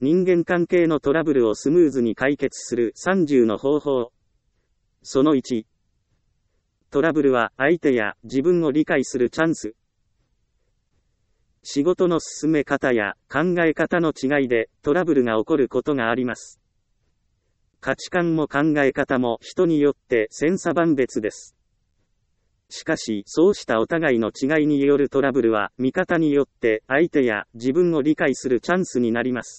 人間関係のトラブルをスムーズに解決する30の方法。その1。トラブルは相手や自分を理解するチャンス。仕事の進め方や考え方の違いでトラブルが起こることがあります。価値観も考え方も人によって千差万別です。しかし、そうしたお互いの違いによるトラブルは見方によって相手や自分を理解するチャンスになります。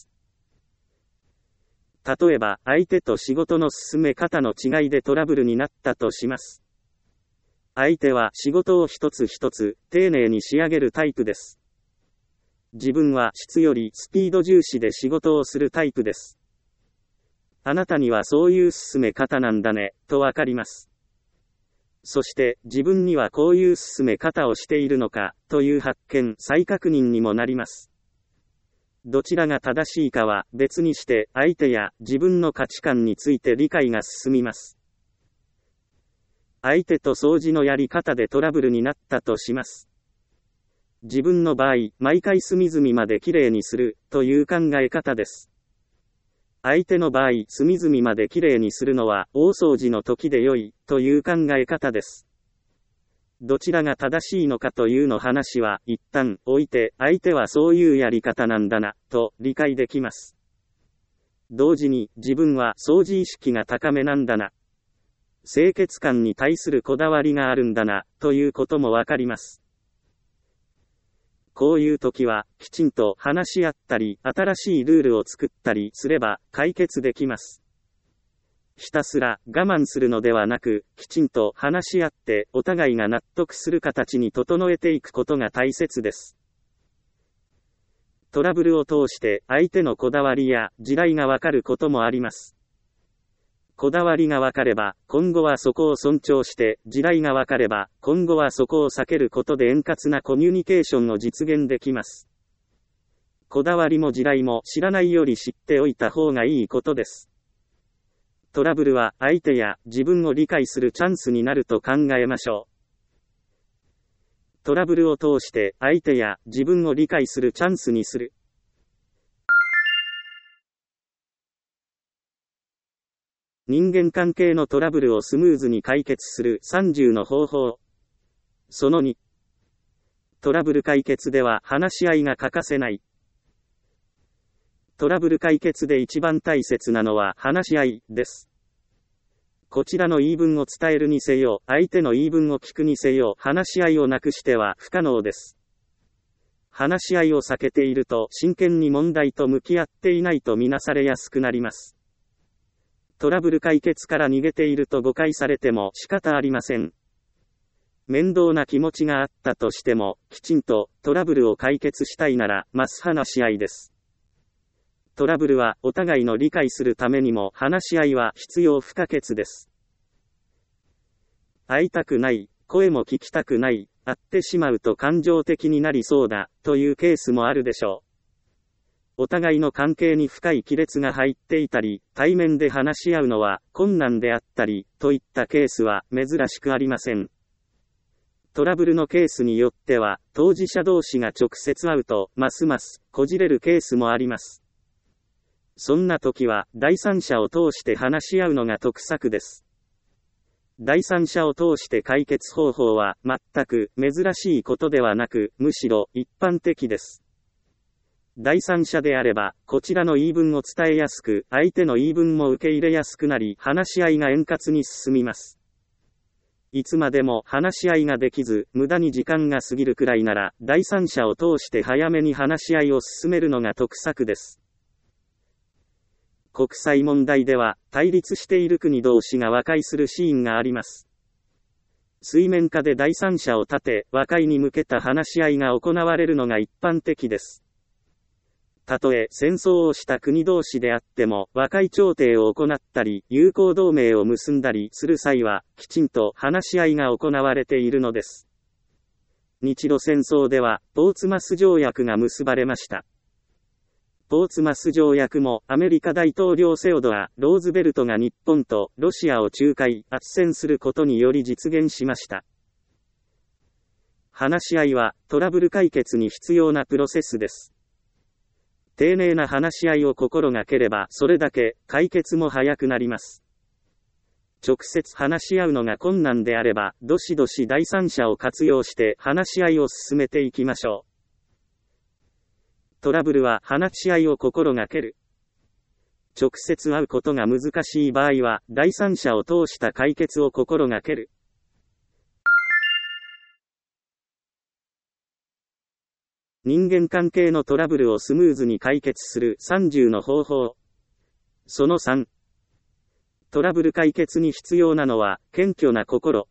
例えば、相手と仕事の進め方の違いでトラブルになったとします。相手は仕事を一つ一つ丁寧に仕上げるタイプです。自分は質よりスピード重視で仕事をするタイプです。あなたにはそういう進め方なんだね、とわかります。そして自分にはこういう進め方をしているのか、という発見、再確認にもなります。どちらが正しいかは別にして相手や自分の価値観について理解が進みます。相手と掃除のやり方でトラブルになったとします。自分の場合、毎回隅々まできれいにするという考え方です。相手の場合、隅々まできれいにするのは大掃除の時で良いという考え方です。どちらが正しいのかというの話は一旦置いて、相手はそういうやり方なんだなと理解できます。同時に自分は掃除意識が高めなんだな、清潔感に対するこだわりがあるんだなということもわかります。こういう時はきちんと話し合ったり、新しいルールを作ったりすれば解決できます。ひたすら我慢するのではなく、きちんと話し合ってお互いが納得する形に整えていくことが大切です。トラブルを通して相手のこだわりや地雷がわかることもあります。こだわりがわかれば、今後はそこを尊重して、地雷がわかれば、今後はそこを避けることで円滑なコミュニケーションを実現できます。こだわりも地雷も知らないより知っておいた方がいいことです。トラブルは相手や自分を理解するチャンスになると考えましょう。トラブルを通して相手や自分を理解するチャンスにする。人間関係のトラブルをスムーズに解決する30の方法。その2。トラブル解決では話し合いが欠かせない。トラブル解決で一番大切なのは話し合いです。こちらの言い分を伝えるにせよ、相手の言い分を聞くにせよ、話し合いをなくしては不可能です。話し合いを避けていると真剣に問題と向き合っていないとみなされやすくなります。トラブル解決から逃げていると誤解されても仕方ありません。面倒な気持ちがあったとしても、きちんとトラブルを解決したいなら、まず話し合いです。トラブルはお互いの理解するためにも話し合いは必要不可欠です。会いたくない、声も聞きたくない、会ってしまうと感情的になりそうだ、というケースもあるでしょう。お互いの関係に深い亀裂が入っていたり、対面で話し合うのは困難であったり、といったケースは珍しくありません。トラブルのケースによっては、当事者同士が直接会うと、ますますこじれるケースもあります。そんな時は、第三者を通して話し合うのが得策です。第三者を通して解決方法は、全く珍しいことではなく、むしろ一般的です。第三者であれば、こちらの言い分を伝えやすく、相手の言い分も受け入れやすくなり、話し合いが円滑に進みます。いつまでも話し合いができず、無駄に時間が過ぎるくらいなら、第三者を通して早めに話し合いを進めるのが得策です。国際問題では、対立している国同士が和解するシーンがあります。水面下で第三者を立て、和解に向けた話し合いが行われるのが一般的です。たとえ戦争をした国同士であっても、和解調停を行ったり、友好同盟を結んだりする際は、きちんと話し合いが行われているのです。日露戦争では、ポーツマス条約が結ばれました。ポーツマス条約もアメリカ大統領セオドア・ローズベルトが日本とロシアを仲介・斡旋することにより実現しました。話し合いはトラブル解決に必要なプロセスです。 丁寧な話し合いを心がければそれだけ解決も早くなります。直接話し合うのが困難であれば、どしどし第三者を活用して話し合いを進めていきましょう。トラブルは話し合いを心がける。直接会うことが難しい場合は、第三者を通した解決を心がける。人間関係のトラブルをスムーズに解決する30の方法。その3。トラブル解決に必要なのは、謙虚な心。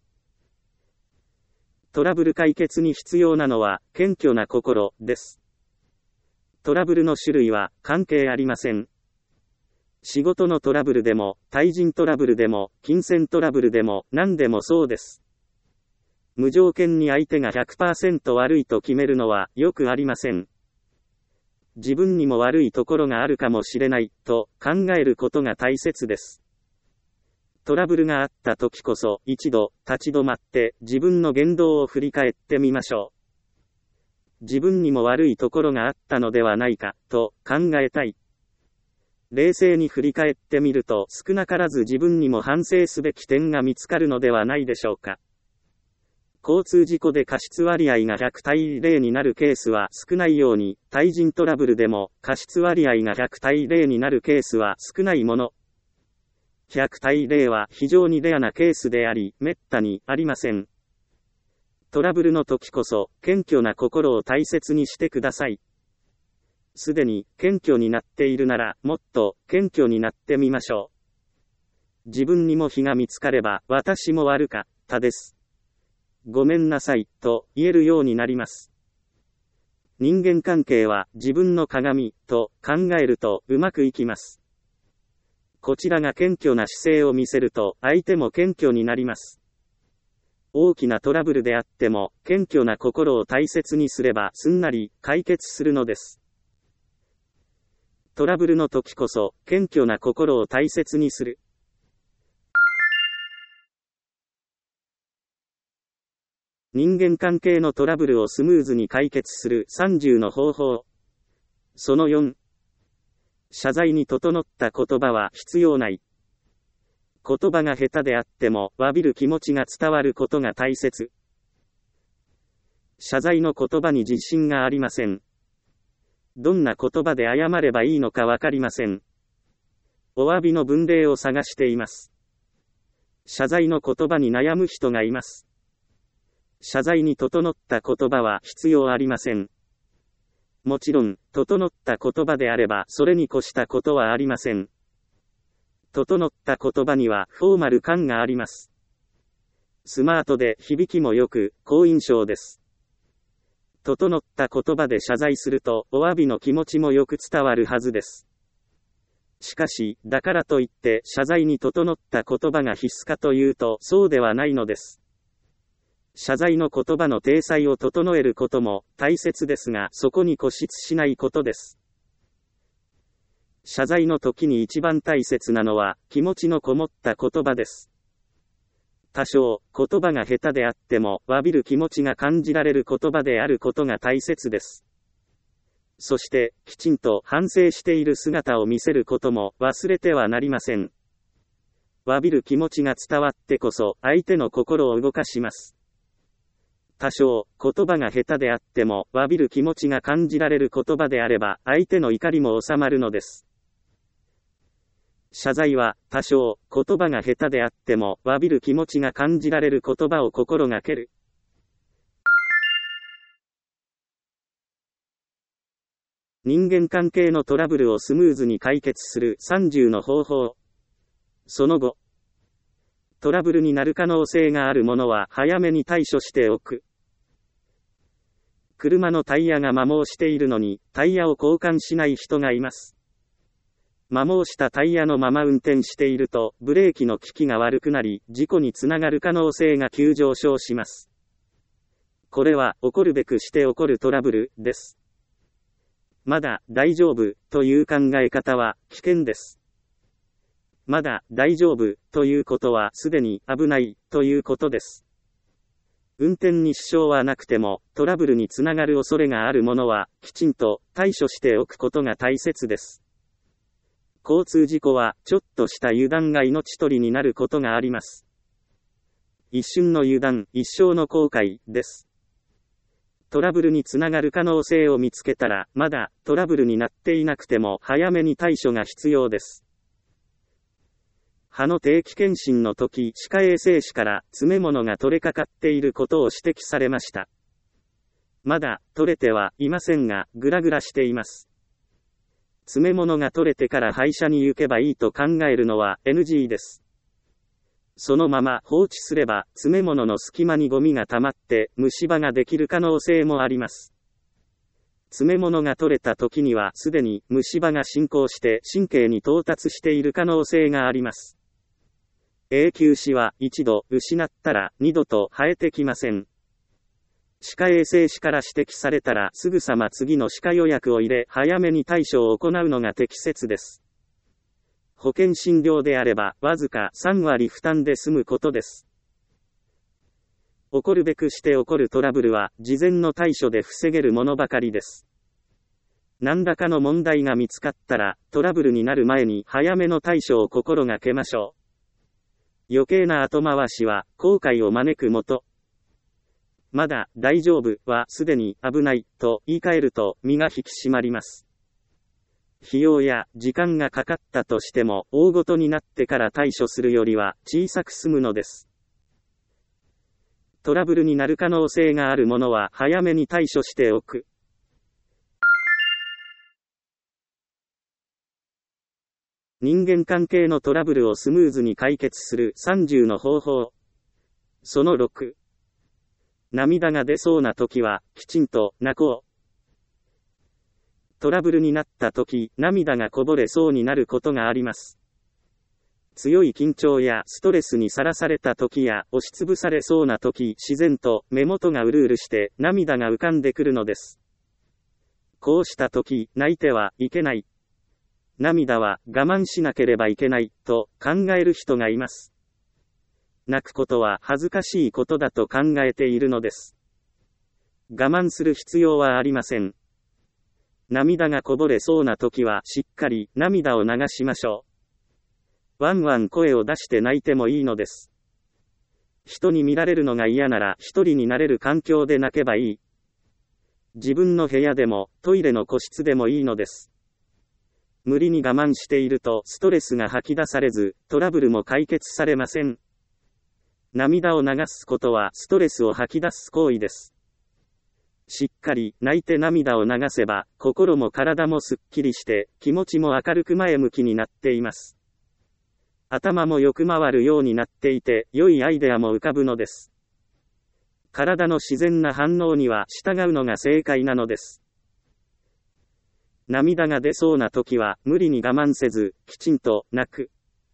トラブル解決に必要なのは、謙虚な心です。トラブルの種類は関係ありません。仕事のトラブルでも、対人トラブルでも、金銭トラブルでも、何でもそうです。無条件に相手が 100% 悪いと決めるのはよくありません。自分にも悪いところがあるかもしれないと考えることが大切です。トラブルがあった時こそ一度立ち止まって自分の言動を振り返ってみましょう。自分にも悪いところがあったのではないかと考えたい。冷静に振り返ってみると少なからず自分にも反省すべき点が見つかるのではないでしょうか。交通事故で過失割合が100対0になるケースは少ないように、対人トラブルでも過失割合が100対0になるケースは少ないもの。100対0は非常にレアなケースであり、滅多にありません。トラブルの時こそ、謙虚な心を大切にしてください。すでに謙虚になっているなら、もっと謙虚になってみましょう。自分にも非が見つかれば、私も悪かったです。ごめんなさい、と言えるようになります。人間関係は自分の鏡、と考えるとうまくいきます。こちらが謙虚な姿勢を見せると、相手も謙虚になります。大きなトラブルであっても、謙虚な心を大切にすればすんなり解決するのです。トラブルの時こそ、謙虚な心を大切にする。人間関係のトラブルをスムーズに解決する30の方法。その4。謝罪に整った言葉は必要ない。言葉が下手であっても、詫びる気持ちが伝わることが大切。謝罪の言葉に自信がありません。どんな言葉で謝ればいいのかわかりません。お詫びの文例を探しています。謝罪の言葉に悩む人がいます。謝罪に整った言葉は必要ありません。もちろん、整った言葉であればそれに越したことはありません。整った言葉にはフォーマル感があります。スマートで響きも良く、好印象です。整った言葉で謝罪すると、お詫びの気持ちもよく伝わるはずです。しかし、だからといって謝罪に整った言葉が必須かというと、そうではないのです。謝罪の言葉の体裁を整えることも大切ですが、そこに固執しないことです。謝罪の時に一番大切なのは、気持ちのこもった言葉です。多少、言葉が下手であっても、詫びる気持ちが感じられる言葉であることが大切です。そして、きちんと反省している姿を見せることも忘れてはなりません。詫びる気持ちが伝わってこそ、相手の心を動かします。多少、言葉が下手であっても、詫びる気持ちが感じられる言葉であれば、相手の怒りも収まるのです。謝罪は、多少、言葉が下手であっても、詫びる気持ちが感じられる言葉を心がける。人間関係のトラブルをスムーズに解決する30の方法。その後、トラブルになる可能性があるものは早めに対処しておく。車のタイヤが摩耗しているのに、タイヤを交換しない人がいます。摩耗したタイヤのまま運転していると、ブレーキの効きが悪くなり、事故につながる可能性が急上昇します。これは、起こるべくして起こるトラブルです。まだ大丈夫という考え方は危険です。まだ大丈夫ということはすでに危ないということです。 運転に支障はなくても、トラブルにつながる恐れがあるものは、きちんと対処しておくことが大切です。交通事故は、ちょっとした油断が命取りになることがあります。一瞬の油断、一生の後悔です。トラブルにつながる可能性を見つけたら、まだトラブルになっていなくても早めに対処が必要です。歯の定期検診の時、歯科衛生士から詰め物が取れかかっていることを指摘されました。まだ取れてはいませんが、グラグラしています。詰め物が取れてから歯医者に行けばいいと考えるのは NG です。そのまま放置すれば、詰め物の隙間にゴミが溜まって虫歯ができる可能性もあります。詰め物が取れた時にはすでに虫歯が進行して神経に到達している可能性があります。永久歯は一度失ったら二度と生えてきません。歯科衛生士から指摘されたらすぐさま次の歯科予約を入れ早めに対処を行うのが適切です。保険診療であればわずか3割負担で済むことです。起こるべくして起こるトラブルは事前の対処で防げるものばかりです。何らかの問題が見つかったらトラブルになる前に早めの対処を心がけましょう。余計な後回しは後悔を招くもと。まだ大丈夫はすでに危ないと言い換えると身が引き締まります。費用や時間がかかったとしても大ごとになってから対処するよりは小さく済むのです。トラブルになる可能性があるものは早めに対処しておく。人間関係のトラブルをスムーズに解決する30の方法。その6。涙が出そうな時は、きちんと泣こう。トラブルになった時、涙がこぼれそうになることがあります。強い緊張やストレスにさらされた時や押しつぶされそうな時、自然と目元がうるうるして涙が浮かんでくるのです。こうした時、泣いてはいけない。涙は我慢しなければいけないと考える人がいます。泣くことは恥ずかしいことだと考えているのです。我慢する必要はありません。涙がこぼれそうな時はしっかり涙を流しましょう。ワンワン声を出して泣いてもいいのです。人に見られるのが嫌なら一人になれる環境で泣けばいい。自分の部屋でもトイレの個室でもいいのです。無理に我慢しているとストレスが吐き出されず、トラブルも解決されません。涙を流すことはストレスを吐き出す行為です。しっかり泣いて涙を流せば、心も体もすっきりして、気持ちも明るく前向きになっています。頭もよく回るようになっていて、良いアイデアも浮かぶのです。体の自然な反応には従うのが正解なのです。涙が出そうな時は無理に我慢せず、きちんと泣く。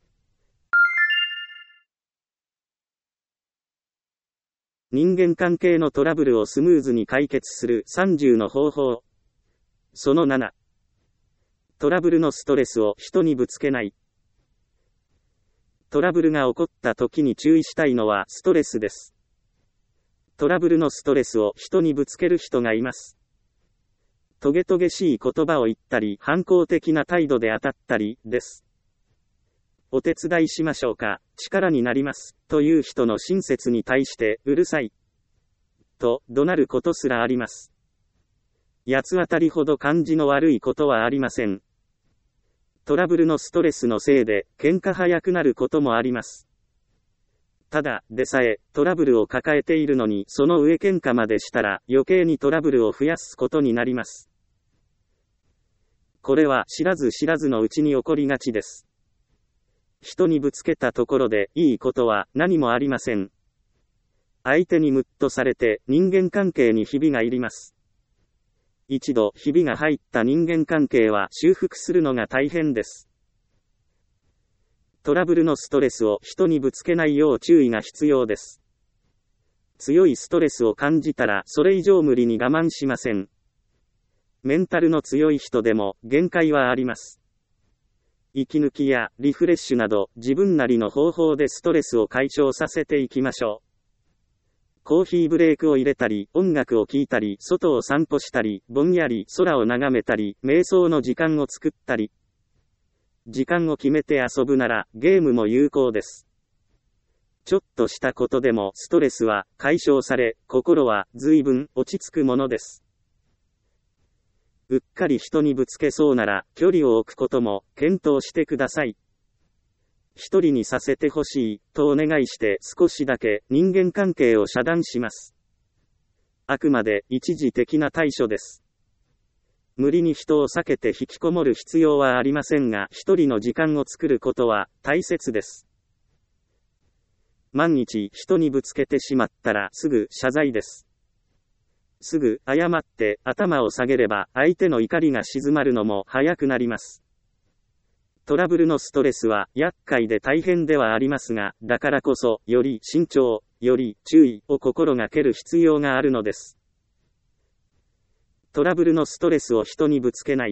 人間関係のトラブルをスムーズに解決する30の方法。その7。トラブルのストレスを人にぶつけない。トラブルが起こった時に注意したいのはストレスです。トラブルのストレスを人にぶつける人がいます。トゲトゲしい言葉を言ったり、反抗的な態度で当たったり、です。お手伝いしましょうか、力になります、という人の親切に対して、うるさい、と怒鳴ることすらあります。八つ当たりほど感じの悪いことはありません。トラブルのストレスのせいで、喧嘩早くなることもあります。ただでさえ、トラブルを抱えているのに、その上喧嘩までしたら、余計にトラブルを増やすことになります。これは知らず知らずのうちに起こりがちです。人にぶつけたところで、いいことは何もありません。相手にムッとされて、人間関係にひびが入ります。一度ひびが入った人間関係は修復するのが大変です。トラブルのストレスを人にぶつけないよう注意が必要です。強いストレスを感じたらそれ以上無理に我慢しません。メンタルの強い人でも限界はあります。息抜きやリフレッシュなど自分なりの方法でストレスを解消させていきましょう。 コーヒーブレイクを入れたり、音楽を聴いたり、外を散歩したり、ぼんやり空を眺めたり、瞑想の時間を作ったり。時間を決めて遊ぶなら、ゲームも有効です。ちょっとしたことでもストレスは解消され、心は随分落ち着くものです。うっかり人にぶつけそうなら、距離を置くことも検討してください。一人にさせてほしい、とお願いして少しだけ人間関係を遮断します。あくまで一時的な対処です。無理に人を避けて引きこもる必要はありませんが、一人の時間を作ることは大切です。万一人にぶつけてしまったらすぐ謝罪です。すぐ謝って頭を下げれば相手の怒りが静まるのも早くなります。トラブルのストレスは厄介で大変ではありますが、だからこそより慎重、より注意を心がける必要があるのです。トラブルのストレスを人にぶつけない。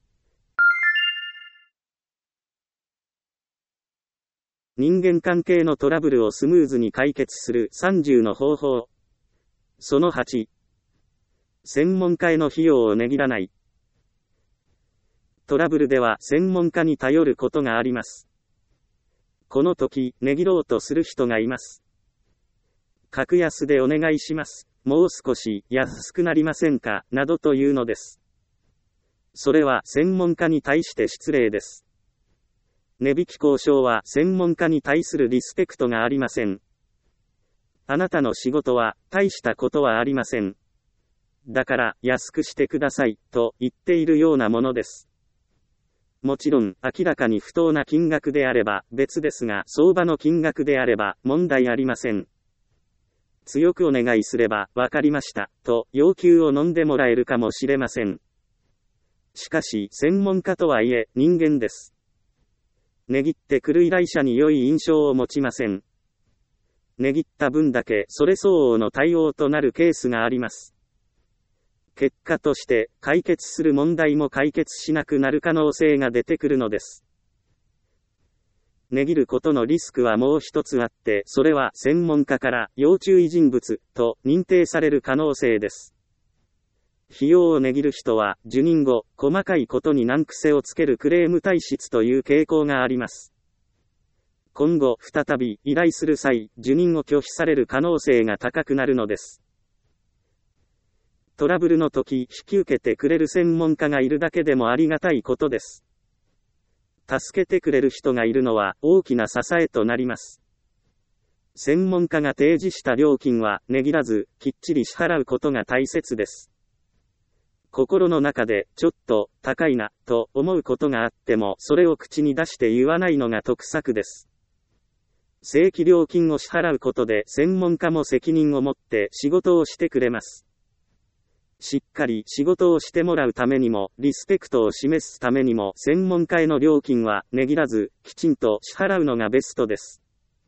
人間関係のトラブルをスムーズに解決する30の方法。その8。専門家への費用をねぎらない。トラブルでは専門家に頼ることがあります。この時、ねぎろうとする人がいます。格安でお願いします。もう少し安くなりませんか、などというのです。それは専門家に対して失礼です。値引き交渉は専門家に対するリスペクトがありません。あなたの仕事は大したことはありません。だから安くしてくださいと言っているようなものです。もちろん明らかに不当な金額であれば別ですが、相場の金額であれば問題ありません。強くお願いすればわかりましたと要求を飲んでもらえるかもしれません。しかし専門家とはいえ人間です。値切ってくる依頼者に良い印象を持ちません。値切った分だけそれ相応の対応となるケースがあります。結果として解決する問題も解決しなくなる可能性が出てくるのです。値切ることのリスクはもう一つあって、それは専門家から要注意人物と認定される可能性です。費用を値切る人は受任後、細かいことに難癖をつけるクレーム体質という傾向があります。今後再び依頼する際、受任を拒否される可能性が高くなるのです。トラブルの時、引き受けてくれる専門家がいるだけでもありがたいことです。助けてくれる人がいるのは大きな支えとなります。専門家が提示した料金は値切らず、きっちり支払うことが大切です。心の中でちょっと高いなと思うことがあっても、それを口に出して言わないのが得策です。正規料金を支払うことで専門家も責任を持って仕事をしてくれます。しっかり仕事をしてもらうためにも、リスペクトを示すためにも、専門家への料金は値切らず、きちんと支払うのがベストです。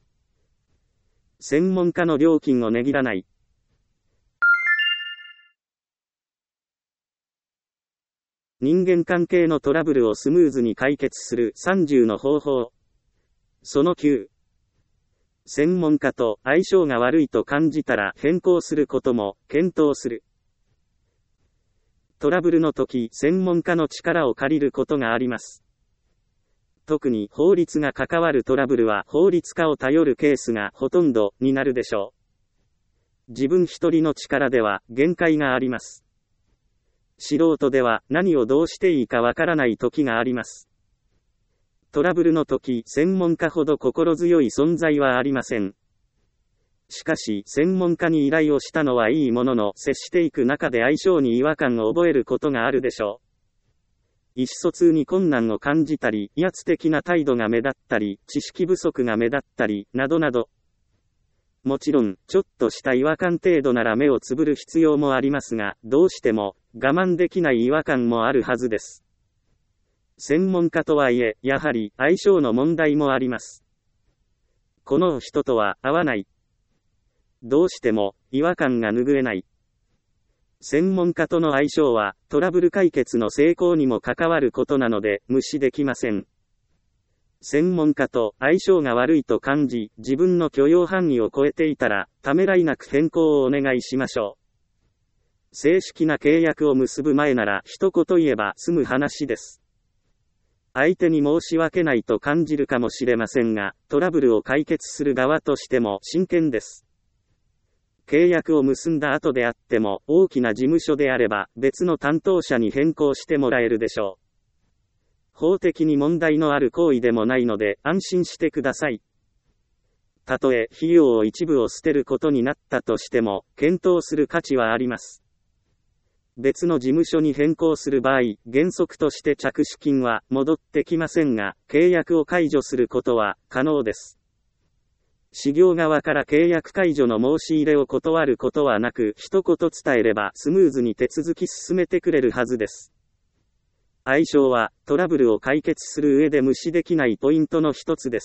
専門家の料金を値切らない。人間関係のトラブルをスムーズに解決する30の方法。その9。専門家と相性が悪いと感じたら変更することも検討する。トラブルの時、専門家の力を借りることがあります。特に法律が関わるトラブルは法律家を頼るケースがほとんどになるでしょう。自分一人の力では限界があります。素人では何をどうしていいかわからない時があります。トラブルの時、専門家ほど心強い存在はありません。しかし、専門家に依頼をしたのはいいものの、接していく中で相性に違和感を覚えることがあるでしょう。意思疎通に困難を感じたり、威圧的な態度が目立ったり、知識不足が目立ったり、などなど。もちろん、ちょっとした違和感程度なら目をつぶる必要もありますが、どうしても我慢できない違和感もあるはずです。専門家とはいえ、やはり相性の問題もあります。この人とは合わない。どうしても違和感が拭えない。専門家との相性はトラブル解決の成功にも関わることなので無視できません。 専門家と相性が悪いと感じ、自分の許容範囲を超えていたら、ためらいなく変更をお願いしましょう。正式な契約を結ぶ前なら一言言えば済む話です。相手に申し訳ないと感じるかもしれませんが、トラブルを解決する側としても真剣です。契約を結んだ後であっても、大きな事務所であれば、別の担当者に変更してもらえるでしょう。法的に問題のある行為でもないので、安心してください。たとえ、費用を一部を捨てることになったとしても、検討する価値はあります。別の事務所に変更する場合、原則として着手金は戻ってきませんが、契約を解除することは可能です。事業側から契約解除の申し入れを断ることはなく、一言伝えればスムーズに手続き進めてくれるはずです。相性は、トラブルを解決する上で無視できないポイントの一つです。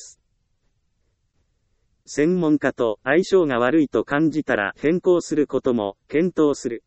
専門家と相性が悪いと感じたら変更することも検討する。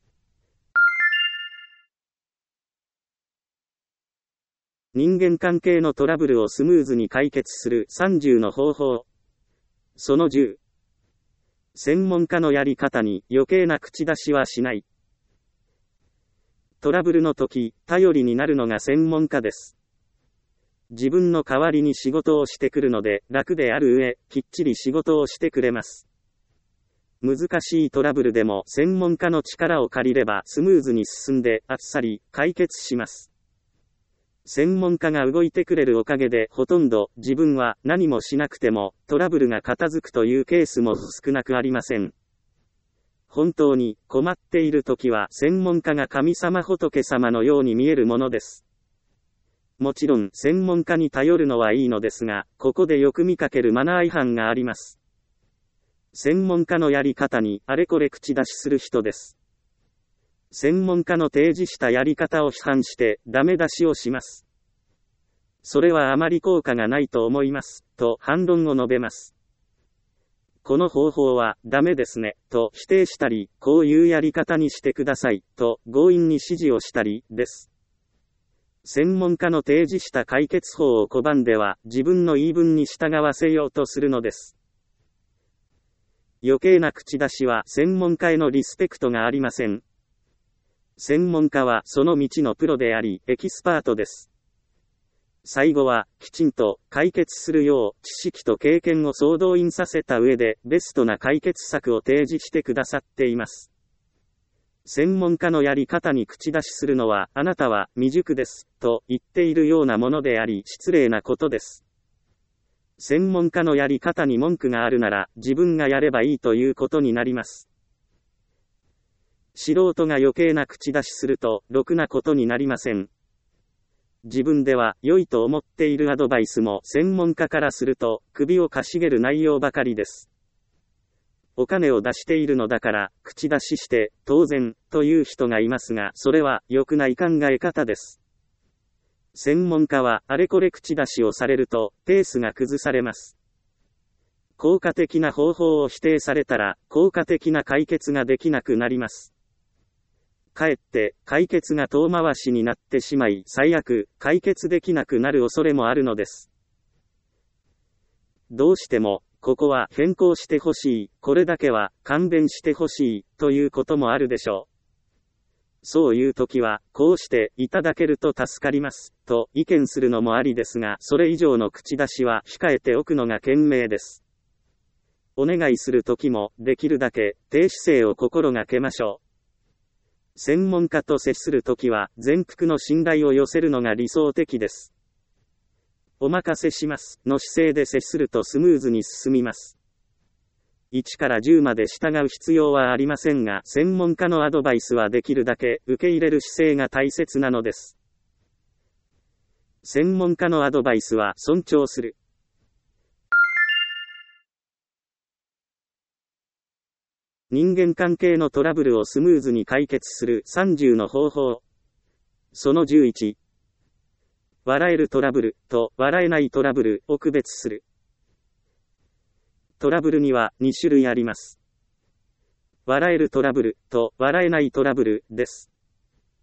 人間関係のトラブルをスムーズに解決する30の方法。その10。専門家のやり方に余計な口出しはしない。トラブルの時、頼りになるのが専門家です。自分の代わりに仕事をしてくるので、楽である上、きっちり仕事をしてくれます。難しいトラブルでも専門家の力を借りればスムーズに進んで、あっさり解決します。専門家が動いてくれるおかげで、ほとんど自分は何もしなくてもトラブルが片付くというケースも少なくありません。本当に困っているときは専門家が神様仏様のように見えるものです。もちろん専門家に頼るのはいいのですが、ここでよく見かけるマナー違反があります。専門家のやり方にあれこれ口出しする人です。専門家の提示したやり方を批判してダメ出しをします。それはあまり効果がないと思います、と反論を述べます。この方法はダメですね、と否定したり、こういうやり方にしてください、と強引に指示をしたり、です。専門家の提示した解決法を拒んでは、自分の言い分に従わせようとするのです。余計な口出しは専門家へのリスペクトがありません。専門家はその道のプロであり、エキスパートです。最後は、きちんと解決するよう、知識と経験を総動員させた上で、ベストな解決策を提示してくださっています。専門家のやり方に口出しするのは、あなたは未熟です、と言っているようなものであり、失礼なことです。専門家のやり方に文句があるなら、自分がやればいいということになります。素人が余計な口出しすると、ろくなことになりません。自分では良いと思っているアドバイスも専門家からすると首をかしげる内容ばかりです。お金を出しているのだから口出しして当然という人がいますが、それは良くない考え方です。専門家はあれこれ口出しをされるとペースが崩されます。効果的な方法を否定されたら効果的な解決ができなくなります。かえって解決が遠回しになってしまい、最悪解決できなくなる恐れもあるのです。どうしてもここは変更してほしい、これだけは勘弁してほしいということもあるでしょう。そういう時はこうしていただけると助かりますと意見するのもありですが、それ以上の口出しは控えておくのが賢明です。お願いする時もできるだけ低姿勢を心がけましょう。専門家と接するときは全幅の信頼を寄せるのが理想的です。お任せしますの姿勢で接するとスムーズに進みます。1から10まで従う必要はありませんが、専門家のアドバイスはできるだけ受け入れる姿勢が大切なのです。専門家のアドバイスは尊重する。人間関係のトラブルをスムーズに解決する30の方法。その11。笑えるトラブルと笑えないトラブルを区別する。トラブルには2種類あります。笑えるトラブルと笑えないトラブルです。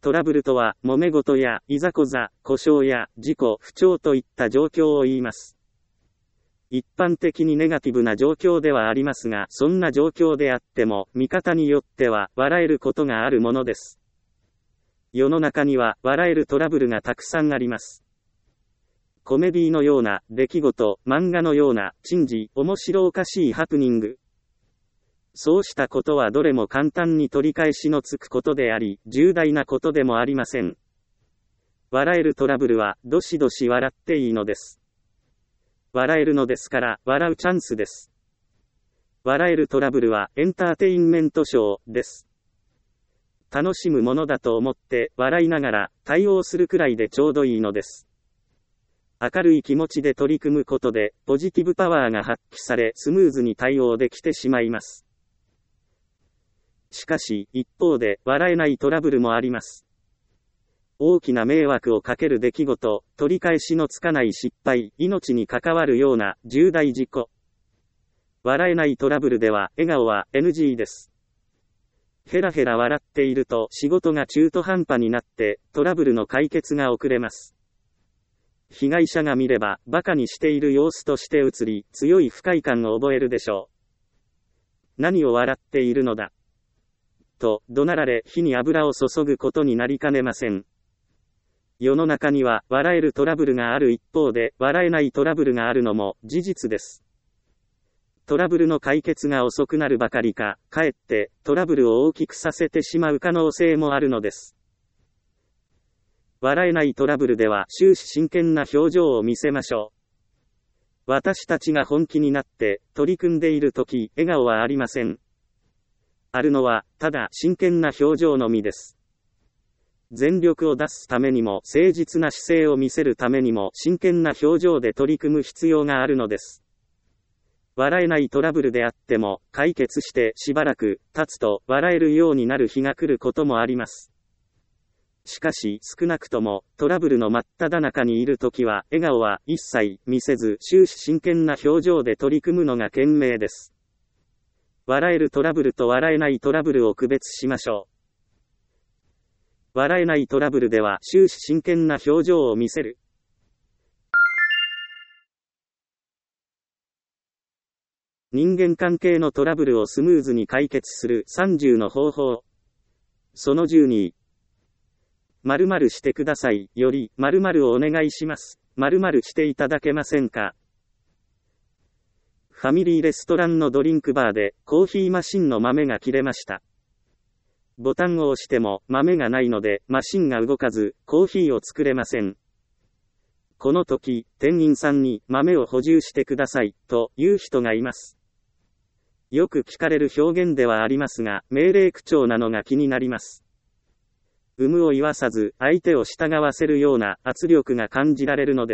トラブルとは、揉め事や、いざこざ、故障や、事故、不調といった状況を言います。一般的にネガティブな状況ではありますが、そんな状況であっても、見方によっては、笑えることがあるものです。世の中には、笑えるトラブルがたくさんあります。コメディのような、出来事、漫画のような、珍事、面白おかしいハプニング。そうしたことはどれも簡単に取り返しのつくことであり、重大なことでもありません。笑えるトラブルは、どしどし笑っていいのです。笑えるのですから、笑うチャンスです。笑えるトラブルは、エンターテインメントショーです。楽しむものだと思って、笑いながら、対応するくらいでちょうどいいのです。明るい気持ちで取り組むことで、ポジティブパワーが発揮され、スムーズに対応できてしまいます。しかし、一方で、笑えないトラブルもあります。大きな迷惑をかける出来事、取り返しのつかない失敗、命に関わるような重大事故。笑えないトラブルでは、笑顔は NG です。ヘラヘラ笑っていると仕事が中途半端になって、トラブルの解決が遅れます。被害者が見れば、馬鹿にしている様子として映り、強い不快感を覚えるでしょう。何を笑っているのだ。と、怒鳴られ、火に油を注ぐことになりかねません。世の中には、笑えるトラブルがある一方で、笑えないトラブルがあるのも、事実です。トラブルの解決が遅くなるばかりか、かえって、トラブルを大きくさせてしまう可能性もあるのです。笑えないトラブルでは、終始真剣な表情を見せましょう。私たちが本気になって、取り組んでいるとき、笑顔はありません。あるのは、ただ、真剣な表情のみです。全力を出すためにも、誠実な姿勢を見せるためにも、真剣な表情で取り組む必要があるのです。笑えないトラブルであっても、解決してしばらく経つと、笑えるようになる日が来ることもあります。しかし、少なくとも、トラブルの真っ只中にいるときは、笑顔は一切見せず、終始真剣な表情で取り組むのが賢明です。笑えるトラブルと笑えないトラブルを区別しましょう。笑えないトラブルでは終始真剣な表情を見せる。人間関係のトラブルをスムーズに解決する30の方法。その12。〇〇してくださいより、〇〇をお願いします。〇〇していただけませんか。ファミリーレストランのドリンクバーで、コーヒーマシンの豆が切れました。ボタンを押しても豆がないのでマシンが動かずコーヒーを作れません。この時、店員さんに豆を補充してくださいと言う人がいます。よく聞かれる表現ではありますが、命令口調なのが気になります。有無を言わさず相手を従わせるような圧力が感じられるのです。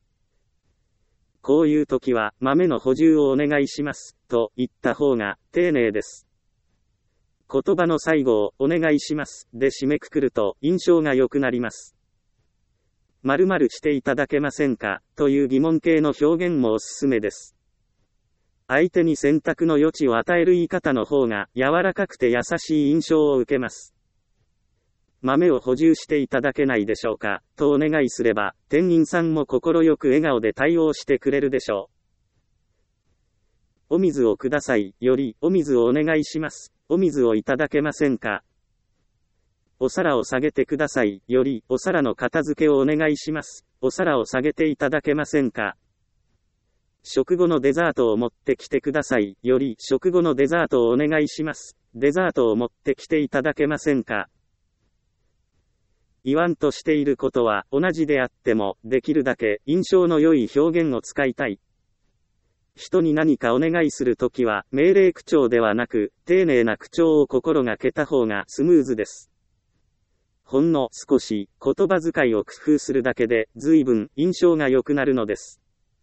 こういう時は豆の補充をお願いしますと言った方が丁寧です。言葉の最後をお願いしますで締めくくると印象が良くなります。〇〇していただけませんかという疑問形の表現もおすすめです。相手に選択の余地を与える言い方の方が柔らかくて優しい印象を受けます。豆を補充していただけないでしょうかとお願いすれば、店員さんも心よく笑顔で対応してくれるでしょう。お水をくださいより、お水をお願いします。お水をいただけませんか。お皿を下げてくださいより、お皿の片付けをお願いします。お皿を下げていただけませんか。食後のデザートを持ってきてくださいより、食後のデザートをお願いします。デザートを持ってきていただけませんか。言わんとしていることは同じであっても、できるだけ印象の良い表現を使いたい。人に何かお願いするときは、命令口調ではなく、丁寧な口調を心がけた方がスムーズです。ほんの少し、言葉遣いを工夫するだけで、随分印象が良くなるのです。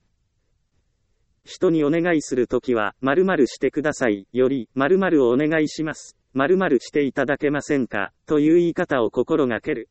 人にお願いするときは、〇〇してくださいより、〇〇をお願いします。〇〇していただけませんかという言い方を心がける。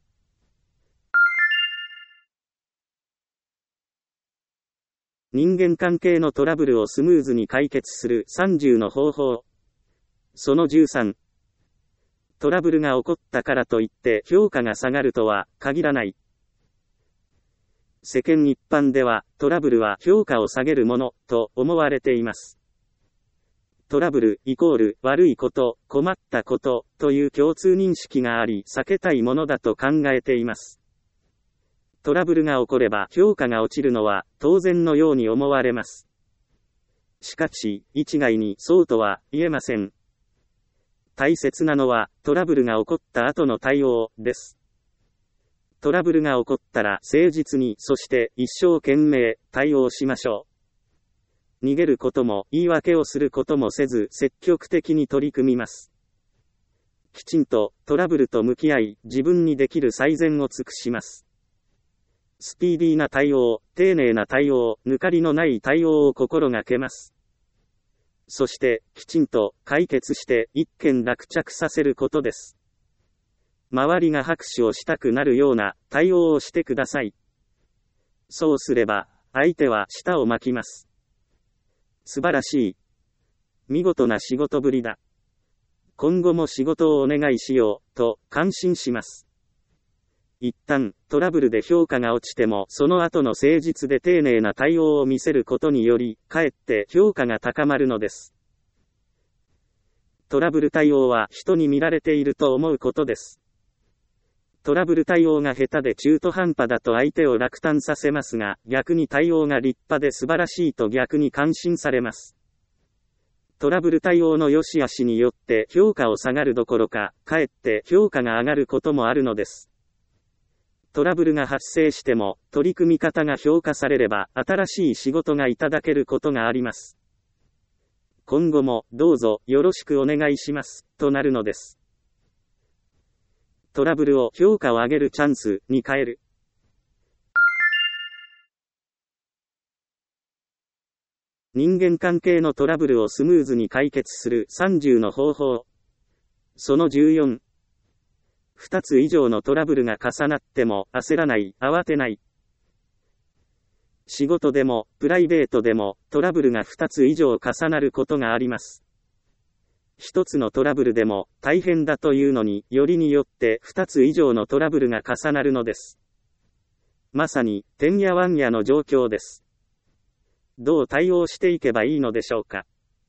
人間関係のトラブルをスムーズに解決する30の方法。その13。 トラブルが起こったからといって評価が下がるとは限らない。世間一般ではトラブルは評価を下げるものと思われています。トラブルイコール悪いこと、困ったことという共通認識があり避けたいものだと考えています。トラブルが起これば評価が落ちるのは当然のように思われます。しかし、一概にそうとは言えません。大切なのはトラブルが起こった後の対応です。トラブルが起こったら誠実にそして一生懸命対応しましょう。逃げることも言い訳をすることもせず積極的に取り組みます。きちんとトラブルと向き合い自分にできる最善を尽くします。スピーディーな対応、丁寧な対応、抜かりのない対応を心がけます。そしてきちんと解決して一件落着させることです。周りが拍手をしたくなるような対応をしてください。そうすれば、相手は舌を巻きます。素晴らしい。見事な仕事ぶりだ。今後も仕事をお願いしよう、と感心します。一旦、トラブルで評価が落ちても、その後の誠実で丁寧な対応を見せることにより、かえって評価が高まるのです。トラブル対応は人に見られていると思うことです。トラブル対応が下手で中途半端だと相手を落胆させますが、逆に対応が立派で素晴らしいと逆に感心されます。トラブル対応の良し悪しによって評価を下がるどころか、かえって評価が上がることもあるのです。トラブルが発生しても、取り組み方が評価されれば、新しい仕事がいただけることがあります。今後もどうぞよろしくお願いします、となるのです。トラブルを評価を上げるチャンスに変える。人間関係のトラブルをスムーズに解決する30の方法。その14。2つ以上のトラブルが重なっても焦らない、慌てない。仕事でもプライベートでもトラブルが2つ以上重なることがあります。一つのトラブルでも大変だというのによりによって2つ以上のトラブルが重なるのです。まさにてんやわんやの状況です。どう対応していけばいいのでしょうか。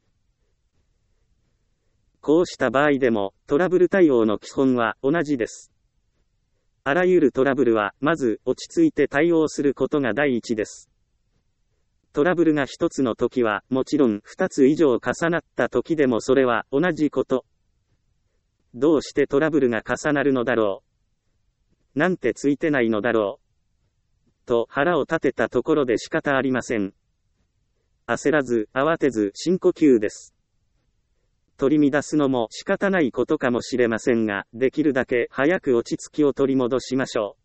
こうした場合でもトラブル対応の基本は同じです。あらゆるトラブルはまず落ち着いて対応することが第一です。トラブルが一つの時はもちろん二つ以上重なった時でもそれは同じこと。どうしてトラブルが重なるのだろう。なんてついてないのだろう。と腹を立てたところで仕方ありません。焦らず慌てず深呼吸です。取り乱すのも仕方ないことかもしれませんが、できるだけ早く落ち着きを取り戻しましょう。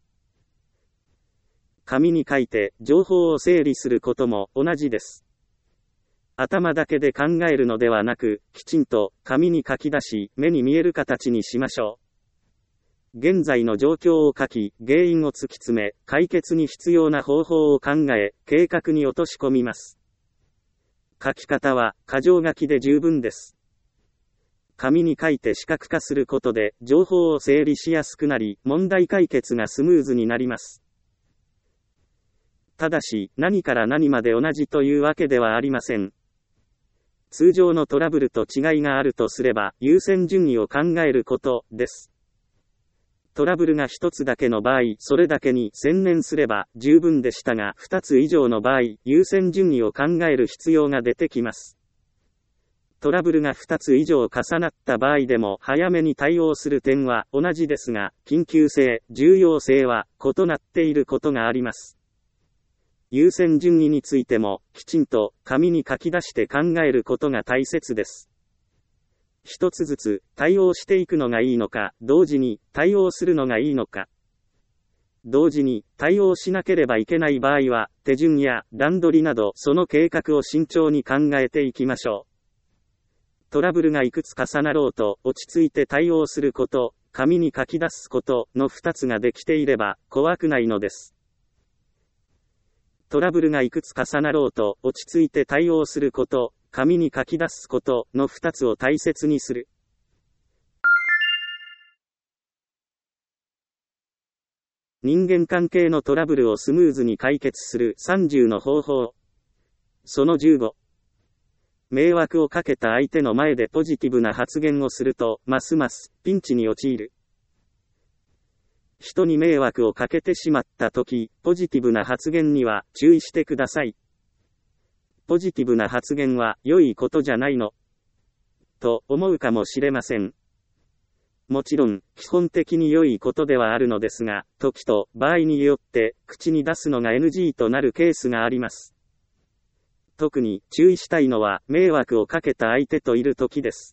紙に書いて情報を整理することも同じです。頭だけで考えるのではなく、きちんと紙に書き出し、目に見える形にしましょう。現在の状況を書き、原因を突き詰め、解決に必要な方法を考え、計画に落とし込みます。書き方は箇条書きで十分です。紙に書いて視覚化することで、情報を整理しやすくなり、問題解決がスムーズになります。ただし、何から何まで同じというわけではありません。通常のトラブルと違いがあるとすれば、優先順位を考えることです。トラブルが一つだけの場合、それだけに専念すれば十分でしたが、二つ以上の場合、優先順位を考える必要が出てきます。トラブルが2つ以上重なった場合でも早めに対応する点は同じですが、緊急性、重要性は異なっていることがあります。優先順位についても、きちんと紙に書き出して考えることが大切です。一つずつ対応していくのがいいのか、同時に対応するのがいいのか。同時に対応しなければいけない場合は、手順や段取りなどその計画を慎重に考えていきましょう。トラブルがいくつ重なろうと落ち着いて対応すること、紙に書き出すことの2つができていれば怖くないのです。トラブルがいくつ重なろうと落ち着いて対応すること、紙に書き出すことの2つを大切にする。 人間関係のトラブルをスムーズに解決する30の方法。その15。迷惑をかけた相手の前でポジティブな発言をすると、ますますピンチに陥る。人に迷惑をかけてしまったとき、ポジティブな発言には注意してください。ポジティブな発言は良いことじゃないのと思うかもしれません。もちろん、基本的に良いことではあるのですが、時と場合によって口に出すのが NG となるケースがあります。特に注意したいのは迷惑をかけた相手といる時です。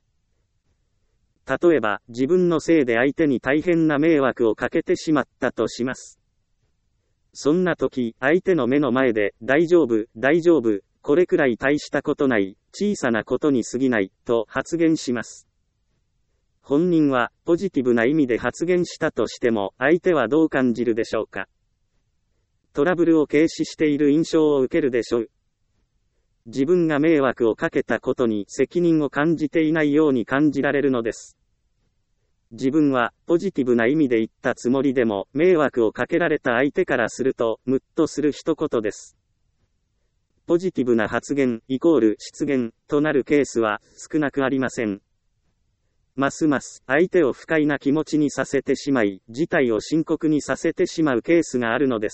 例えば、自分のせいで相手に大変な迷惑をかけてしまったとします。そんな時、相手の目の前で、大丈夫、大丈夫、これくらい大したことない、小さなことに過ぎない、と発言します。本人は、ポジティブな意味で発言したとしても、相手はどう感じるでしょうか。トラブルを軽視している印象を受けるでしょう。自分が迷惑をかけたことに責任を感じていないように感じられるのです。自分はポジティブな意味で言ったつもりでも迷惑をかけられた相手からするとムッとする一言です。ポジティブな発言イコール失言となるケースは少なくありません。ますます相手を不快な気持ちにさせてしまい、事態を深刻にさせてしまうケースがあるのです。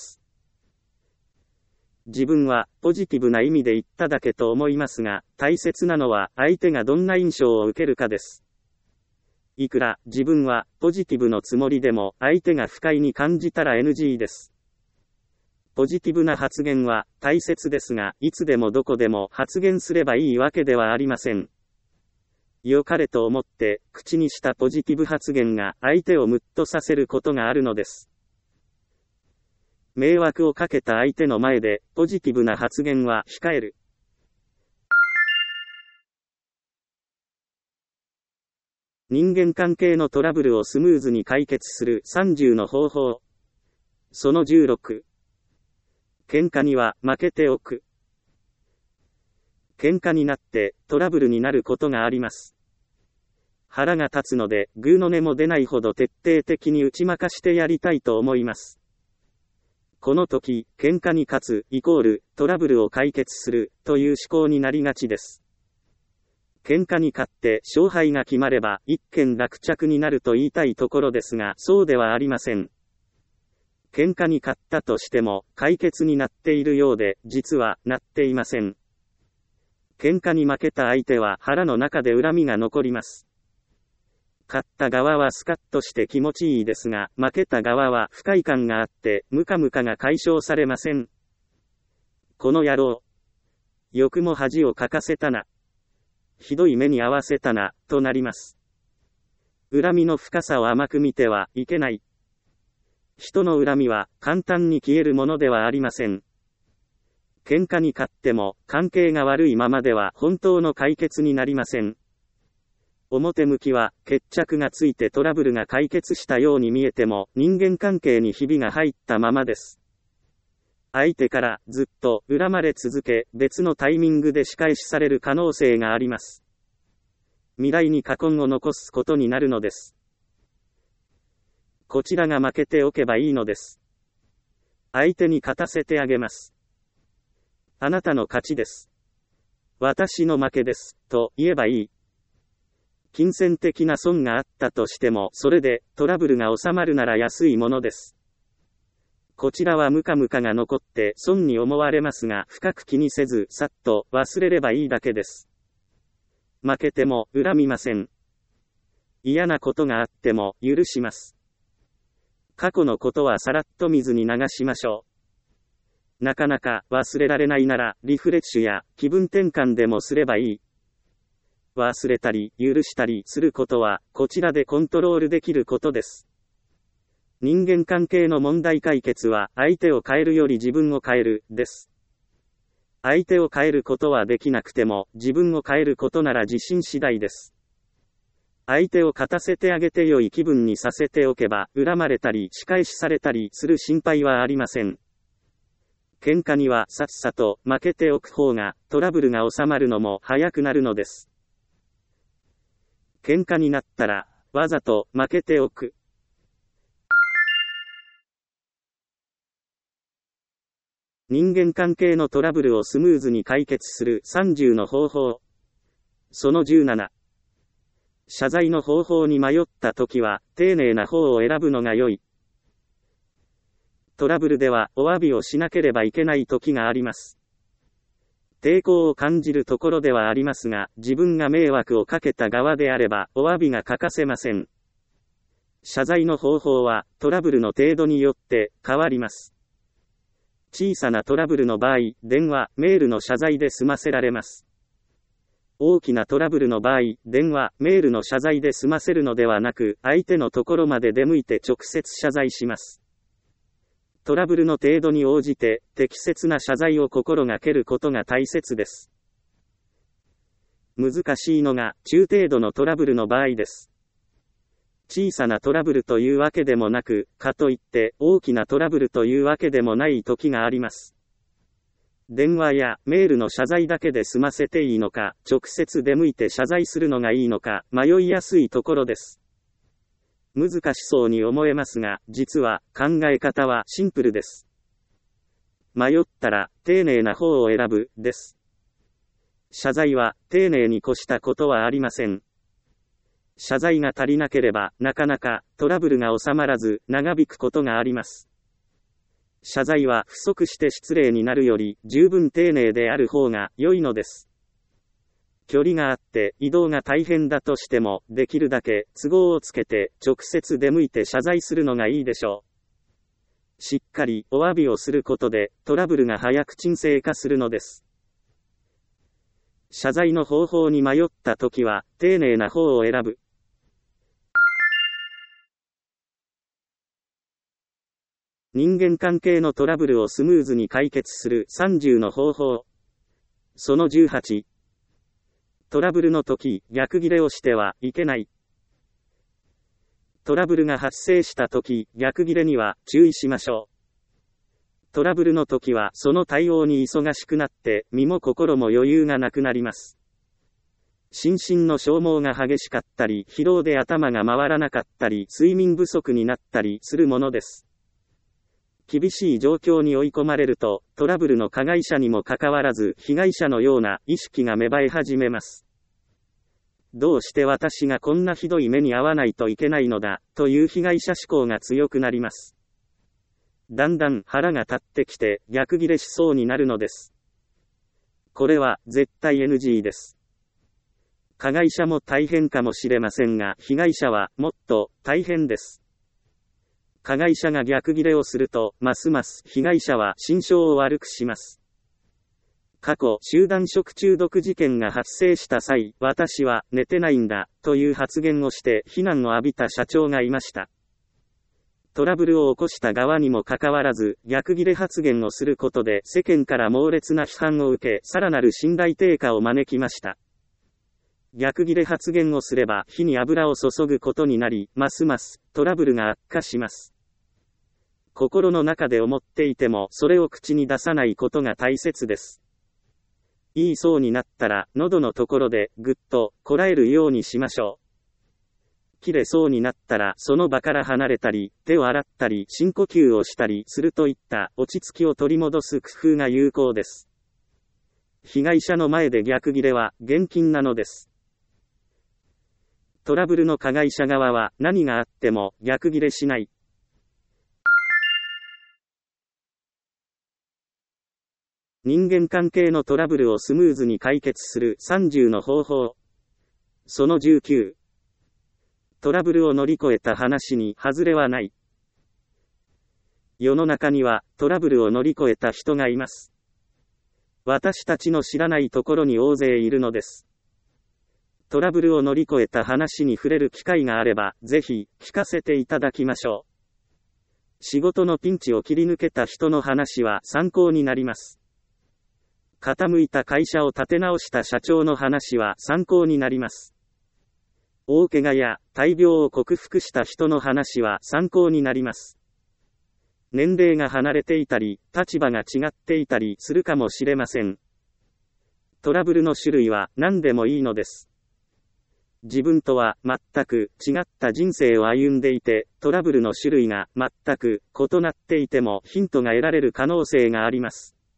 自分はポジティブな意味で言っただけと思いますが、大切なのは相手がどんな印象を受けるかです。いくら自分はポジティブのつもりでも相手が不快に感じたら NG です。ポジティブな発言は大切ですが、いつでもどこでも発言すればいいわけではありません。良かれと思って口にしたポジティブ発言が相手をムッとさせることがあるのです。迷惑をかけた相手の前でポジティブな発言は控える。人間関係のトラブルをスムーズに解決する30の方法。その16。喧嘩には負けておく。喧嘩になってトラブルになることがあります。腹が立つので、グーの音も出ないほど徹底的に打ち負かしてやりたいと思います。この時、喧嘩に勝つイコールトラブルを解決するという思考になりがちです。喧嘩に勝って勝敗が決まれば一件落着になると言いたいところですが、そうではありません。喧嘩に勝ったとしても解決になっているようで、実はなっていません。喧嘩に負けた相手は腹の中で恨みが残ります。勝った側はスカッとして気持ちいいですが、負けた側は不快感があって、ムカムカが解消されません。この野郎。よくも恥をかかせたな。ひどい目に遭わせたな、となります。恨みの深さを甘く見てはいけない。人の恨みは簡単に消えるものではありません。喧嘩に勝っても関係が悪いままでは本当の解決になりません。表向きは決着がついてトラブルが解決したように見えても人間関係にひびが入ったままです。相手からずっと恨まれ続け、別のタイミングで仕返しされる可能性があります。未来に禍根を残すことになるのです。こちらが負けておけばいいのです。相手に勝たせてあげます。あなたの勝ちです。私の負けです、と言えばいい。金銭的な損があったとしても、それでトラブルが収まるなら安いものです。こちらはムカムカが残って損に思われますが、深く気にせず、さっと忘れればいいだけです。負けても恨みません。嫌なことがあっても許します。過去のことはさらっと水に流しましょう。なかなか忘れられないなら、リフレッシュや気分転換でもすればいい。忘れたり許したりすることはこちらでコントロールできることです。人間関係の問題解決は相手を変えるより自分を変えるです。相手を変えることはできなくても自分を変えることなら自信次第です。相手を勝たせてあげて良い気分にさせておけば恨まれたり仕返しされたりする心配はありません。喧嘩にはさっさと負けておく方がトラブルが収まるのも早くなるのです。喧嘩になったら、わざと負けておく。 人間関係のトラブルをスムーズに解決する30の方法。その17。謝罪の方法に迷ったときは、丁寧な方を選ぶのが良い。トラブルでは、お詫びをしなければいけないときがあります。抵抗を感じるところではありますが、自分が迷惑をかけた側であれば、お詫びが欠かせません。謝罪の方法は、トラブルの程度によって変わります。小さなトラブルの場合、電話、メールの謝罪で済ませられます。大きなトラブルの場合、電話、メールの謝罪で済ませるのではなく、相手のところまで出向いて直接謝罪します。トラブルの程度に応じて、適切な謝罪を心がけることが大切です。難しいのが、中程度のトラブルの場合です。小さなトラブルというわけでもなく、かといって大きなトラブルというわけでもない時があります。電話やメールの謝罪だけで済ませていいのか、直接出向いて謝罪するのがいいのか、迷いやすいところです。難しそうに思えますが、実は考え方はシンプルです。迷ったら丁寧な方を選ぶ、です。謝罪は丁寧に越したことはありません。謝罪が足りなければ、なかなかトラブルが収まらず、長引くことがあります。謝罪は不足して失礼になるより、十分丁寧である方が良いのです。距離があって移動が大変だとしても、できるだけ都合をつけて直接出向いて謝罪するのがいいでしょう。しっかりお詫びをすることで、トラブルが早く沈静化するのです。謝罪の方法に迷ったときは、丁寧な方を選ぶ。人間関係のトラブルをスムーズに解決する30の方法。その18。トラブルの時、逆ギレをしてはいけない。トラブルが発生した時、逆ギレには注意しましょう。トラブルの時はその対応に忙しくなって、身も心も余裕がなくなります。心身の消耗が激しかったり、疲労で頭が回らなかったり、睡眠不足になったりするものです。厳しい状況に追い込まれると、トラブルの加害者にもかかわらず、被害者のような意識が芽生え始めます。どうして私がこんなひどい目に遭わないといけないのだ、という被害者思考が強くなります。だんだん腹が立ってきて、逆ギレしそうになるのです。これは絶対 NG です。加害者も大変かもしれませんが、被害者はもっと大変です。加害者が逆ギレをすると、ますます被害者は心象を悪くします。過去、集団食中毒事件が発生した際、私は寝てないんだ、という発言をして非難を浴びた社長がいました。トラブルを起こした側にもかかわらず、逆ギレ発言をすることで世間から猛烈な批判を受け、さらなる信頼低下を招きました。逆ギレ発言をすれば火に油を注ぐことになり、ますますトラブルが悪化します。心の中で思っていてもそれを口に出さないことが大切です。言いそうになったら喉のところでぐっとこらえるようにしましょう。切れそうになったらその場から離れたり、手を洗ったり深呼吸をしたりするといった落ち着きを取り戻す工夫が有効です。被害者の前で逆ギレは厳禁なのです。トラブルの加害者側は何があっても逆ギレしない。人間関係のトラブルをスムーズに解決する30の方法。その19。トラブルを乗り越えた話に外れはない。世の中にはトラブルを乗り越えた人がいます。私たちの知らないところに大勢いるのです。トラブルを乗り越えた話に触れる機会があれば、ぜひ聞かせていただきましょう。仕事のピンチを切り抜けた人の話は参考になります。傾いた会社を立て直した社長の話は参考になります。大怪我や大病を克服した人の話は参考になります。年齢が離れていたり、立場が違っていたりするかもしれません。トラブルの種類は何でもいいのです。自分とは全く違った人生を歩んでいて、トラブルの種類が全く異なっていてもヒントが得られる可能性があります。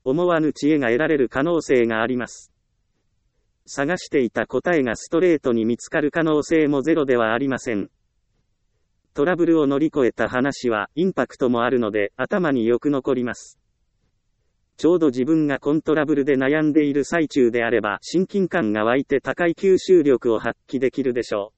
思わぬ知恵が得られる可能性があります。探していた答えがストレートに見つかる可能性もゼロではありません。トラブルを乗り越えた話はインパクトもあるので頭によく残ります。ちょうど自分がコントラブルで悩んでいる最中であれば親近感が湧いて高い吸収力を発揮できるでしょう。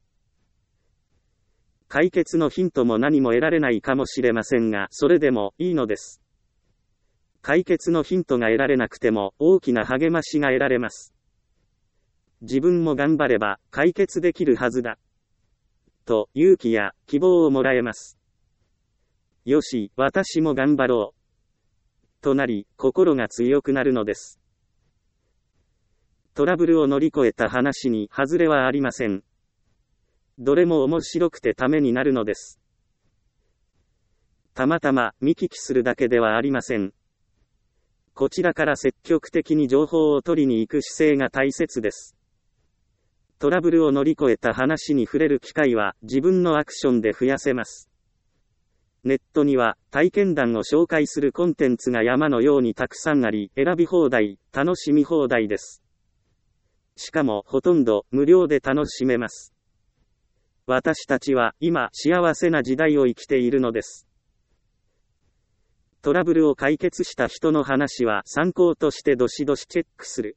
解決のヒントも何も得られないかもしれませんが、それでもいいのです。解決のヒントが得られなくても大きな励ましが得られます。自分も頑張れば解決できるはずだ。と勇気や希望をもらえます。よし、私も頑張ろう。となり、心が強くなるのです。トラブルを乗り越えた話に外れはありません。どれも面白くてためになるのです。たまたま見聞きするだけではありません。こちらから積極的に情報を取りに行く姿勢が大切です。トラブルを乗り越えた話に触れる機会は自分のアクションで増やせます。ネットには体験談を紹介するコンテンツが山のようにたくさんあり、選び放題、楽しみ放題です。しかもほとんど無料で楽しめます。私たちは今幸せな時代を生きているのです。トラブルを解決した人の話は参考としてどしどしチェックする。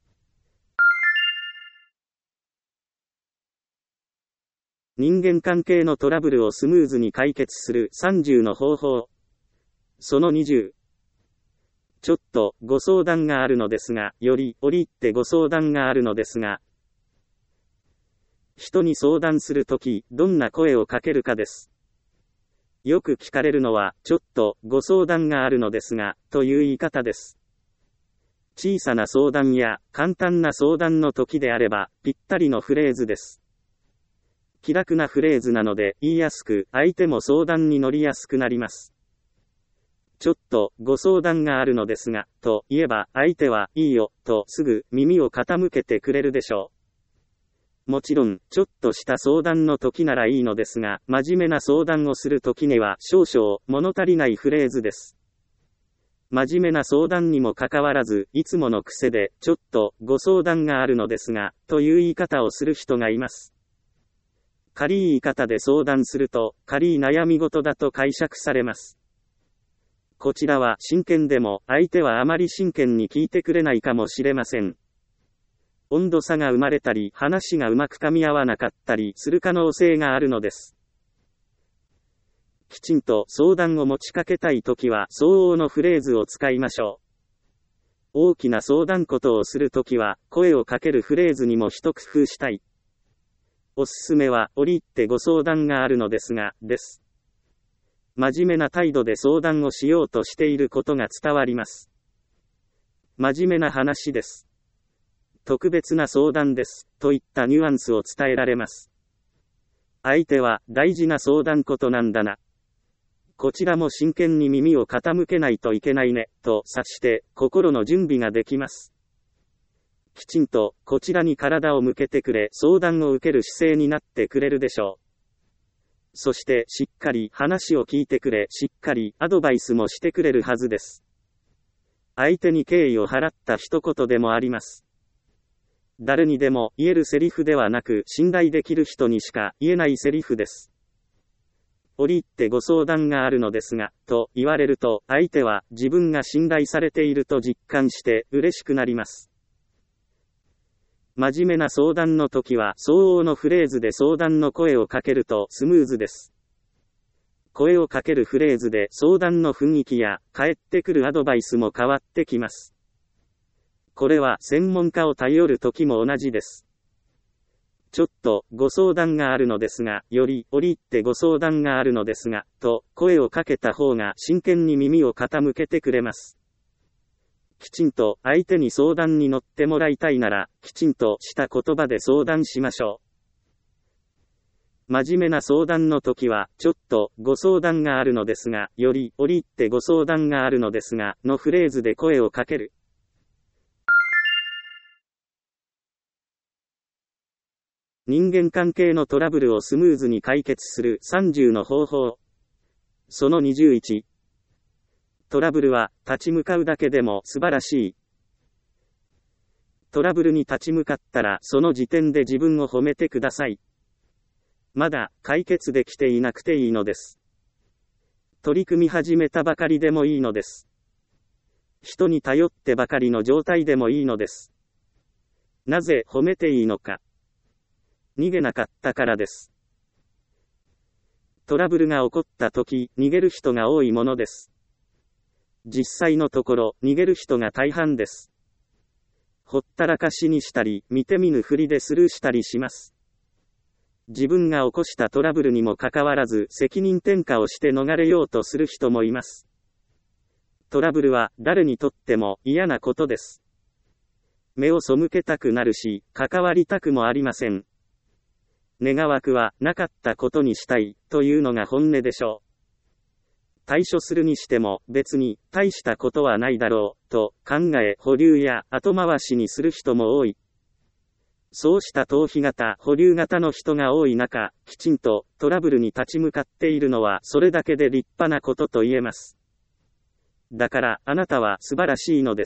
人間関係のトラブルをスムーズに解決する30の方法。その20。ちょっとご相談があるのですが、より折り入ってご相談があるのですが、人に相談するとき、どんな声をかけるかです。よく聞かれるのは、ちょっとご相談があるのですが、という言い方です。小さな相談や簡単な相談の時であれば、ぴったりのフレーズです。気楽なフレーズなので言いやすく、相手も相談に乗りやすくなります。ちょっとご相談があるのですが、と言えば相手はいいよ、とすぐ耳を傾けてくれるでしょう。もちろん、ちょっとした相談の時ならいいのですが、真面目な相談をする時には少々物足りないフレーズです。真面目な相談にもかかわらず、いつもの癖で、ちょっとご相談があるのですが、という言い方をする人がいます。軽い言い方で相談すると、軽い悩み事だと解釈されます。こちらは真剣でも、相手はあまり真剣に聞いてくれないかもしれません。温度差が生まれたり、話がうまく噛み合わなかったりする可能性があるのです。きちんと相談を持ちかけたいときは、相応のフレーズを使いましょう。大きな相談事をするときは、声をかけるフレーズにも一工夫したい。おすすめは、折り入ってご相談があるのですが、です。真面目な態度で相談をしようとしていることが伝わります。真面目な話です。特別な相談です。といったニュアンスを伝えられます。相手は大事な相談事なんだな。こちらも真剣に耳を傾けないといけないね、と察して心の準備ができます。きちんとこちらに体を向けてくれ、相談を受ける姿勢になってくれるでしょう。そしてしっかり話を聞いてくれ、しっかりアドバイスもしてくれるはずです。相手に敬意を払った一言でもあります。誰にでも言えるセリフではなく、信頼できる人にしか言えないセリフです。折り入ってご相談があるのですが、と言われると、相手は自分が信頼されていると実感して嬉しくなります。真面目な相談の時は相応のフレーズで相談の声をかけるとスムーズです。声をかけるフレーズで相談の雰囲気や返ってくるアドバイスも変わってきます。これは専門家を頼る時も同じです。ちょっとご相談があるのですが、より折り入ってご相談があるのですが、と声をかけた方が真剣に耳を傾けてくれます。きちんと相手に相談に乗ってもらいたいなら、きちんとした言葉で相談しましょう。真面目な相談の時は、ちょっとご相談があるのですが、より折り入ってご相談があるのですが、のフレーズで声をかける。人間関係のトラブルをスムーズに解決する30の方法。その21。 トラブルは立ち向かうだけでも素晴らしい。トラブルに立ち向かったらその時点で自分を褒めてください。まだ解決できていなくていいのです。取り組み始めたばかりでもいいのです。人に頼ってばかりの状態でもいいのです。なぜ褒めていいのか。逃げなかったからです。トラブルが起こった時、逃げる人が多いものです。実際のところ、逃げる人が大半です。ほったらかしにしたり、見て見ぬふりでスルーしたりします。自分が起こしたトラブルにもかかわらず、責任転嫁をして逃れようとする人もいます。トラブルは誰にとっても嫌なことです。目を背けたくなるし、関わりたくもありません。願わくはなかったことにしたいというのが本音でしょう。対処するにしても別に大したことはないだろうと考え保留や後回しにする人も多い。そうした逃避型、保留型の人が多い中、きちんとトラブルに立ち向かっているのはそれだけで立派なことと言えます。だからあなたは素晴らしいのです。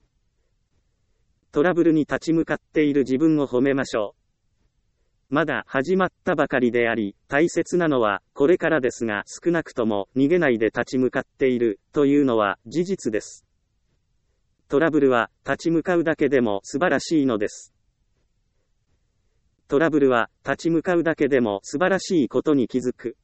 トラブルに立ち向かっている自分を褒めましょう。まだ始まったばかりであり、大切なのはこれからですが、少なくとも逃げないで立ち向かっているというのは事実です。トラブルは立ち向かうだけでも素晴らしいのです。トラブルは立ち向かうだけでも素晴らしいことに気づく。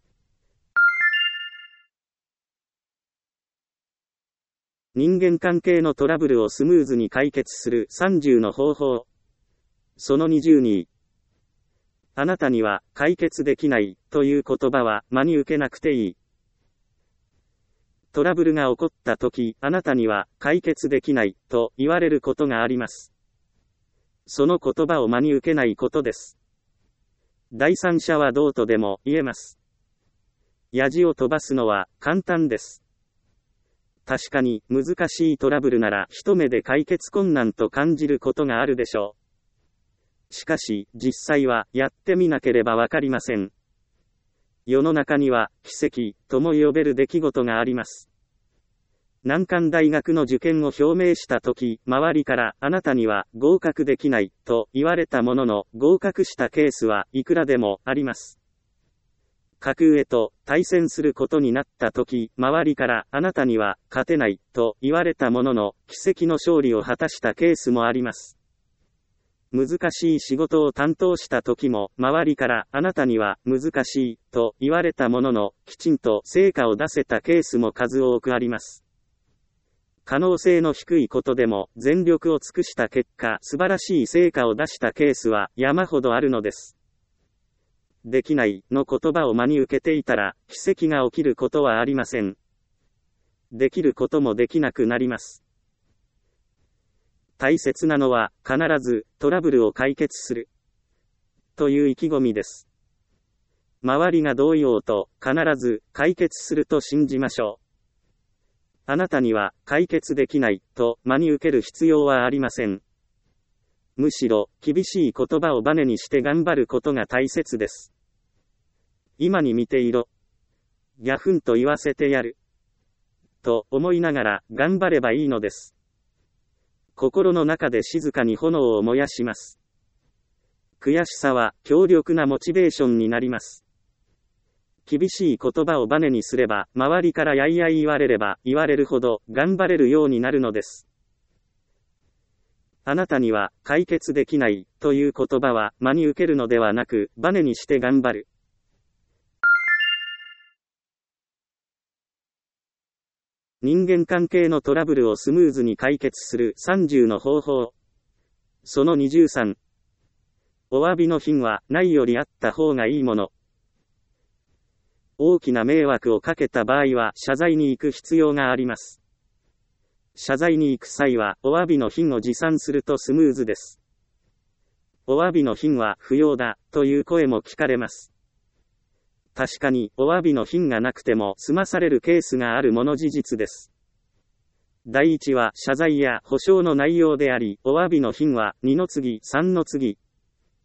人間関係のトラブルをスムーズに解決する30の方法。その22。あなたには解決できないという言葉は真に受けなくていい。トラブルが起こったとき、あなたには解決できないと言われることがあります。その言葉を真に受けないことです。第三者はどうとでも言えます。やじを飛ばすのは簡単です。確かに難しいトラブルなら一目で解決困難と感じることがあるでしょう。しかし実際はやってみなければわかりません。世の中には奇跡とも呼べる出来事があります。難関大学の受験を表明したとき、周りからあなたには合格できないと言われたものの合格したケースはいくらでもあります。格上と対戦することになったとき、周りからあなたには勝てないと言われたものの奇跡の勝利を果たしたケースもあります。難しい仕事を担当した時も周りからあなたには難しいと言われたもののきちんと成果を出せたケースも数多くあります。可能性の低いことでも全力を尽くした結果素晴らしい成果を出したケースは山ほどあるのです。できないの言葉を真に受けていたら奇跡が起きることはありません。できることもできなくなります。大切なのは必ずトラブルを解決するという意気込みです。周りがどう言おうと必ず解決すると信じましょう。あなたには解決できないと真に受ける必要はありません。むしろ厳しい言葉をバネにして頑張ることが大切です。今に見ていろ。ギャフンと言わせてやる。と思いながら頑張ればいいのです。心の中で静かに炎を燃やします。悔しさは強力なモチベーションになります。厳しい言葉をバネにすれば、周りからやいやい言われれば言われるほど頑張れるようになるのです。あなたには解決できないという言葉は真に受けるのではなく、バネにして頑張る。人間関係のトラブルをスムーズに解決する30の方法。その23。お詫びの品はないよりあった方がいいもの。大きな迷惑をかけた場合は謝罪に行く必要があります。謝罪に行く際はお詫びの品を持参するとスムーズです。お詫びの品は不要だという声も聞かれます。確かにお詫びの品がなくても済まされるケースがあるもの事実です。第一は謝罪や保証の内容であり、お詫びの品は2の次、3の次。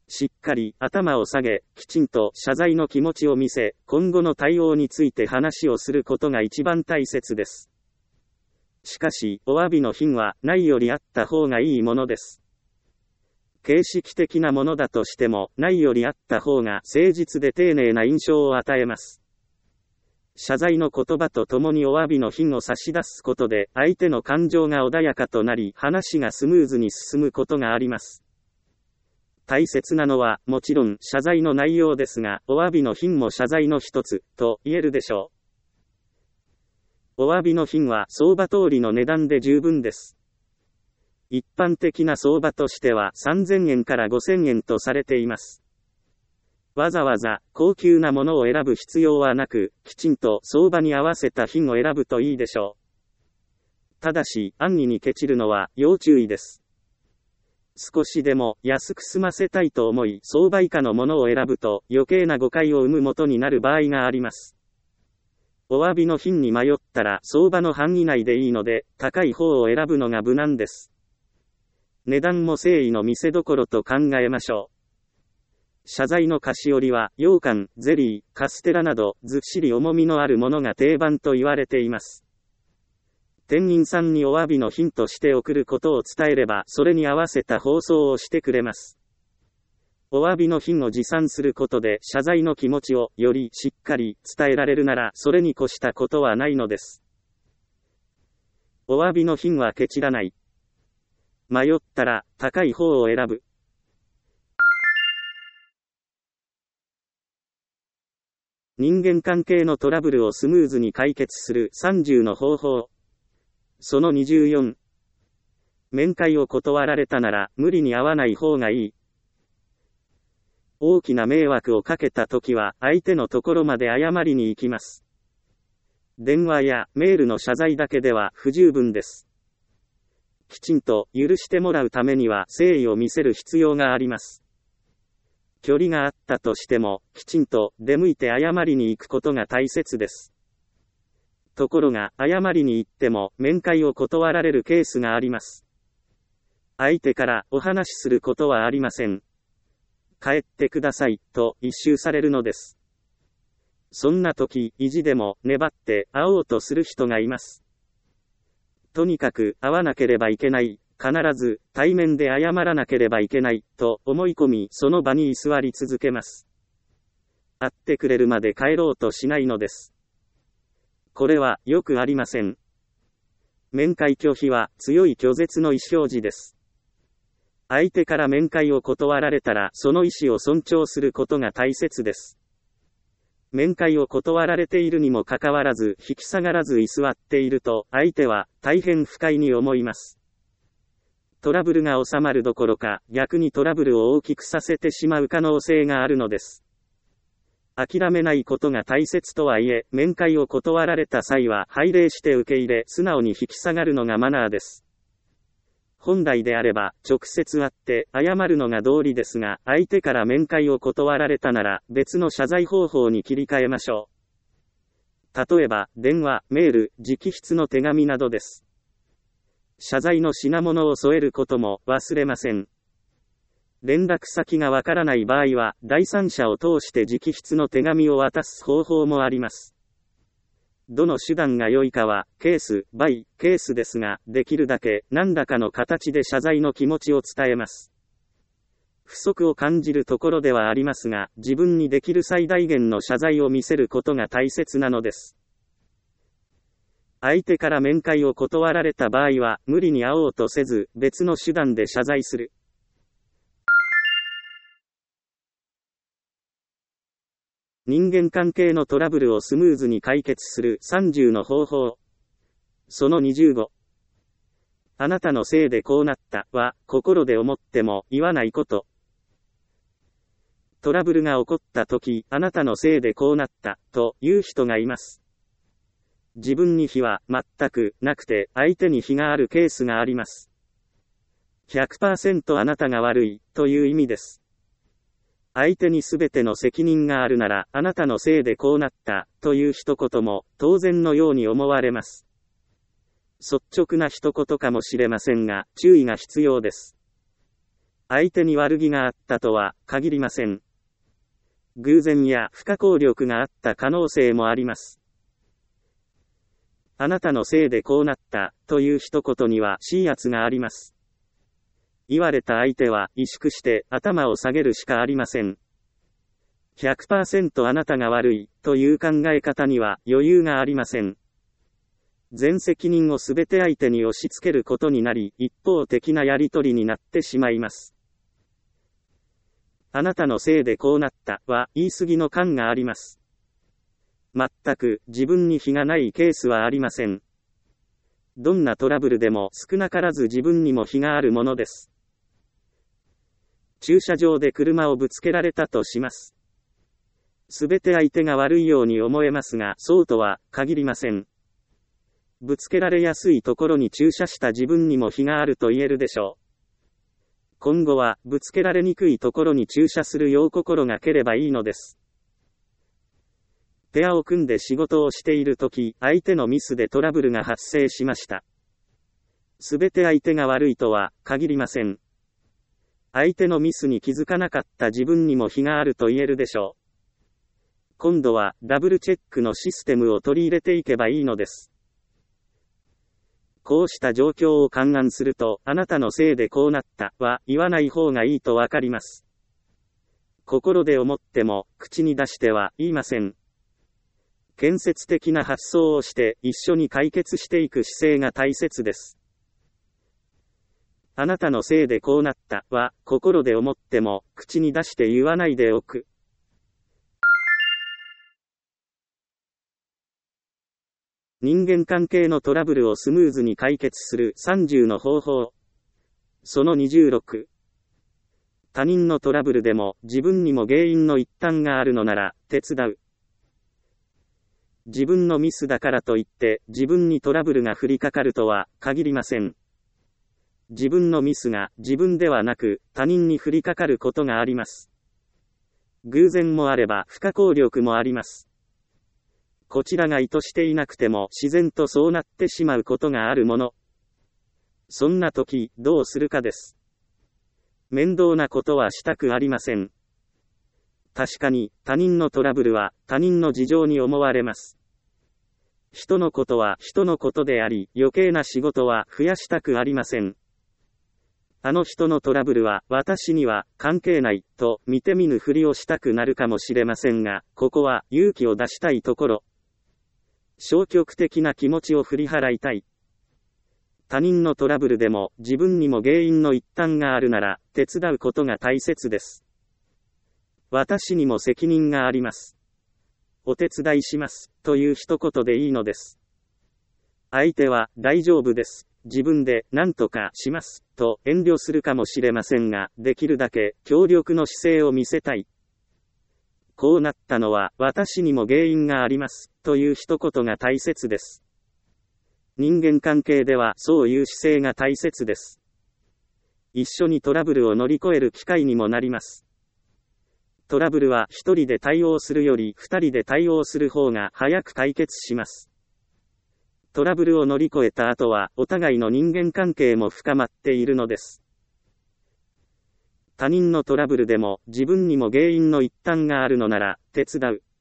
しっかり頭を下げ、きちんと謝罪の気持ちを見せ、今後の対応について話をすることが一番大切です。しかし、お詫びの品は、ないよりあった方がいいものです。形式的なものだとしても、ないよりあった方が誠実で丁寧な印象を与えます。謝罪の言葉とともにお詫びの品を差し出すことで、相手の感情が穏やかとなり、話がスムーズに進むことがあります。大切なのは、もちろん謝罪の内容ですが、お詫びの品も謝罪の一つ、と言えるでしょう。お詫びの品は相場通りの値段で十分です。一般的な相場としては3000円から5000円とされています。わざわざ高級なものを選ぶ必要はなく、きちんと相場に合わせた品を選ぶといいでしょう。ただし、安易にケチるのは要注意です。少しでも安く済ませたいと思い、相場以下のものを選ぶと余計な誤解を生む元になる場合があります。お詫びの品に迷ったら相場の範囲内でいいので、高い方を選ぶのが無難です。値段も誠意の見せ所と考えましょう。謝罪の菓子折りは、羊羹、ゼリー、カステラなど、ずっしり重みのあるものが定番と言われています。店員さんにお詫びの品として送ることを伝えれば、それに合わせた包装をしてくれます。お詫びの品を持参することで、謝罪の気持ちを、よりしっかり伝えられるなら、それに越したことはないのです。お詫びの品はケチらない。迷ったら、高い方を選ぶ。人間関係のトラブルをスムーズに解決する30の方法。その24。面会を断られたなら、無理に会わない方がいい。大きな迷惑をかけたときは、相手のところまで謝りに行きます。電話やメールの謝罪だけでは不十分です。きちんと許してもらうためには誠意を見せる必要があります。距離があったとしても、きちんと出向いて謝りに行くことが大切です。ところが、謝りに行っても、面会を断られるケースがあります。相手からお話しすることはありません。帰ってください、と一蹴されるのです。そんな時、意地でも粘って会おうとする人がいます。とにかく会わなければいけない。必ず対面で謝らなければいけない、と思い込み、その場に居座り続けます。会ってくれるまで帰ろうとしないのです。これはよくありません。面会拒否は強い拒絶の意思表示です。相手から面会を断られたら、その意思を尊重することが大切です。面会を断られているにもかかわらず、引き下がらず居座っていると、相手は大変不快に思います。トラブルが収まるどころか、逆にトラブルを大きくさせてしまう可能性があるのです。諦めないことが大切とはいえ、面会を断られた際は拝礼して受け入れ、素直に引き下がるのがマナーです。本来であれば、直接会って謝るのが道理ですが、相手から面会を断られたなら、別の謝罪方法に切り替えましょう。例えば、電話、メール、直筆の手紙などです。謝罪の品物を添えることも忘れません。連絡先がわからない場合は、第三者を通して直筆の手紙を渡す方法もあります。どの手段が良いかは、ケース、バイ、ケースですが、できるだけ何らかの形で謝罪の気持ちを伝えます。不足を感じるところではありますが、自分にできる最大限の謝罪を見せることが大切なのです。相手から面会を断られた場合は、無理に会おうとせず、別の手段で謝罪する。人間関係のトラブルをスムーズに解決する30の方法。その25。あなたのせいでこうなったは、心で思っても言わないこと。トラブルが起こった時、あなたのせいでこうなったという人がいます。自分に非は全くなくて、相手に非があるケースがあります。100% あなたが悪いという意味です。相手にすべての責任があるなら、あなたのせいでこうなったという一言も当然のように思われます。率直な一言かもしれませんが、注意が必要です。 相手に悪気があったとは限りません。偶然や不可抗力があった可能性もあります。あなたのせいでこうなったという一言には真圧があります。言われた相手は萎縮して頭を下げるしかありません。100% あなたが悪いという考え方には余裕がありません。全責任をすべて相手に押し付けることになり、一方的なやり取りになってしまいます。あなたのせいでこうなったは言い過ぎの感があります。全く自分に非がないケースはありません。どんなトラブルでも少なからず自分にも非があるものです。駐車場で車をぶつけられたとします。すべて相手が悪いように思えますが、そうとは限りません。ぶつけられやすいところに駐車した自分にも非があると言えるでしょう。今後はぶつけられにくいところに駐車するよう心がければいいのです。ペアを組んで仕事をしているとき、相手のミスでトラブルが発生しました。すべて相手が悪いとは限りません。相手のミスに気づかなかった自分にも非があると言えるでしょう。今度はダブルチェックのシステムを取り入れていけばいいのです。こうした状況を勘案すると、あなたのせいでこうなったは言わない方がいいとわかります。心で思っても口に出しては言いません。建設的な発想をして一緒に解決していく姿勢が大切です。あなたのせいでこうなったは心で思っても口に出して言わないでおく。人間関係のトラブルをスムーズに解決する30の方法。その26。他人のトラブルでも自分にも原因の一端があるのなら手伝う。自分のミスだからといって自分にトラブルが降りかかるとは限りません。自分のミスが自分ではなく他人に降りかかることがあります。偶然もあれば不可抗力もあります。こちらが意図していなくても自然とそうなってしまうことがあるもの。そんな時どうするかです。面倒なことはしたくありません。確かに他人のトラブルは他人の事情に思われます。人のことは人のことであり、余計な仕事は増やしたくありません。あの人のトラブルは私には関係ないと見て見ぬふりをしたくなるかもしれませんが、ここは勇気を出したいところ。消極的な気持ちを振り払いたい。他人のトラブルでも自分にも原因の一端があるなら手伝うことが大切です。私にも責任があります。お手伝いします。という一言でいいのです。相手は大丈夫です。自分で何とかします。と遠慮するかもしれませんが、できるだけ協力の姿勢を見せたい。こうなったのは私にも原因があります。という一言が大切です。人間関係ではそういう姿勢が大切です。一緒にトラブルを乗り越える機会にもなります。トラブルは一人で対応するより二人で対応する方が早く解決します。トラブルを乗り越えた後はお互いの人間関係も深まっているのです。他人のトラブルでも自分にも原因の一端があるのなら手伝う。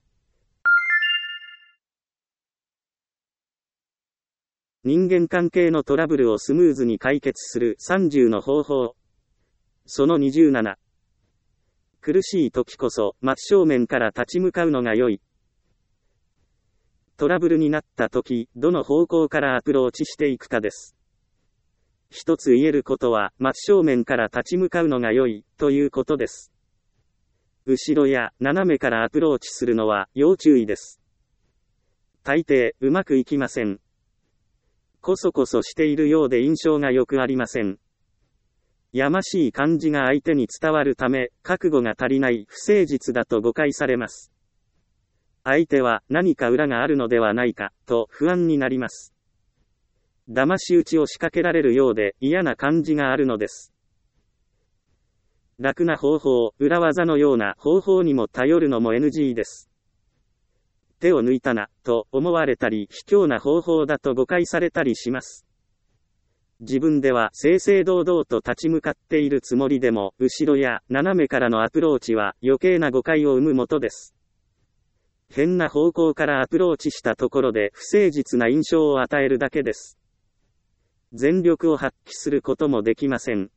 人間関係のトラブルをスムーズに解決する30の方法。その27。苦しい時こそ真正面から立ち向かうのが良い。トラブルになった時、どの方向からアプローチしていくかです。一つ言えることは、真正面から立ち向かうのが良い、ということです。後ろや斜めからアプローチするのは要注意です。大抵、うまくいきません。こそこそしているようで印象がよくありません。やましい感じが相手に伝わるため、覚悟が足りない不誠実だと誤解されます。相手は何か裏があるのではないか、と不安になります。騙し討ちを仕掛けられるようで嫌な感じがあるのです。楽な方法、裏技のような方法にも頼るのも NG です。手を抜いたな、と思われたり、卑怯な方法だと誤解されたりします。 自分では正々堂々と立ち向かっているつもりでも、後ろや斜めからのアプローチは余計な誤解を生むもとです。変な方向からアプローチしたところで不誠実な印象を与えるだけです。全力を発揮することもできません。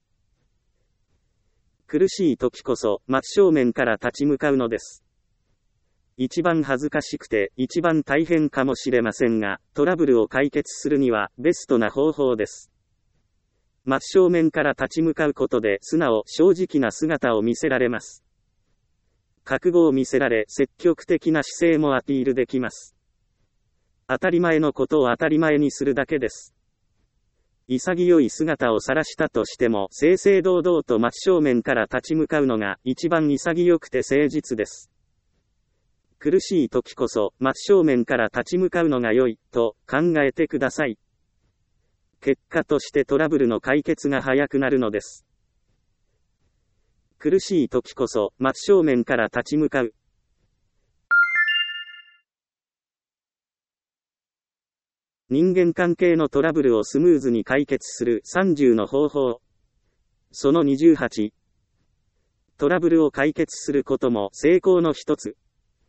苦しい時こそ真正面から立ち向かうのです。一番恥ずかしくて一番大変かもしれませんが、トラブルを解決するにはベストな方法です。真正面から立ち向かうことで素直、正直な姿を見せられます。覚悟を見せられ、積極的な姿勢もアピールできます。当たり前のことを当たり前にするだけです。潔い姿を晒したとしても、正々堂々と真正面から立ち向かうのが一番潔くて誠実です。苦しい時こそ真正面から立ち向かうのが良い、と考えてください。結果としてトラブルの解決が早くなるのです。苦しい時こそ真正面から立ち向かう。人間関係のトラブルをスムーズに解決する30の方法。その28。トラブルを解決することも成功の一つ。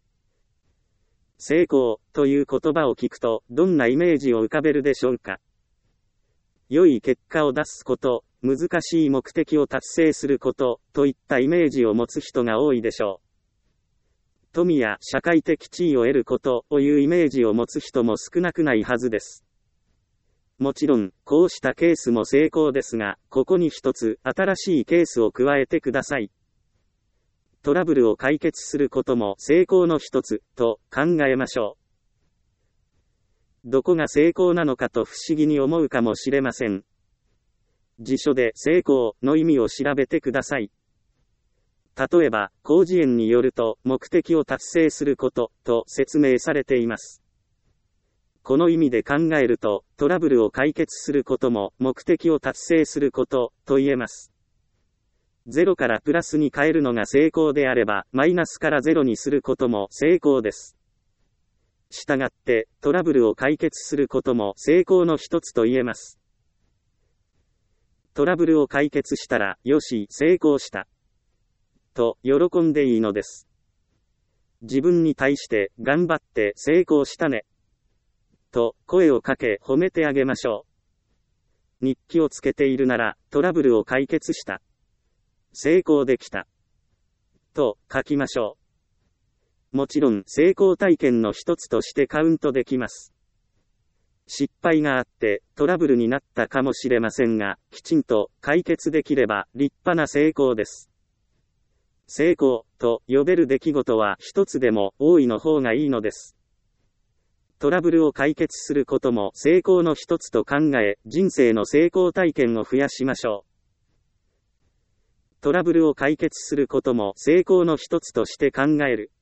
成功という言葉を聞くとどんなイメージを浮かべるでしょうか。良い結果を出すこと、難しい目的を達成すること、といったイメージを持つ人が多いでしょう。富や社会的地位を得ることというイメージを持つ人も少なくないはずです。もちろん、こうしたケースも成功ですが、ここに一つ新しいケースを加えてください。トラブルを解決することも成功の一つ、と考えましょう。どこが成功なのかと不思議に思うかもしれません。辞書で成功の意味を調べてください。例えば、広辞苑によると、目的を達成すること、と説明されています。この意味で考えると、トラブルを解決することも、目的を達成すること、と言えます。0からプラスに変えるのが成功であれば、マイナスから0にすることも成功です。したがって、トラブルを解決することも成功の一つと言えます。トラブルを解決したら、よし、成功した。と、喜んでいいのです。自分に対して、頑張って成功したね。と、声をかけ、褒めてあげましょう。日記をつけているなら、トラブルを解決した。成功できた。と、書きましょう。もちろん、成功体験の一つとしてカウントできます。失敗があって、トラブルになったかもしれませんが、きちんと解決できれば、立派な成功です。成功と呼べる出来事は一つでも多いの方がいいのです。トラブルを解決することも成功の一つと考え、人生の成功体験を増やしましょう。トラブルを解決することも成功の一つとして考える。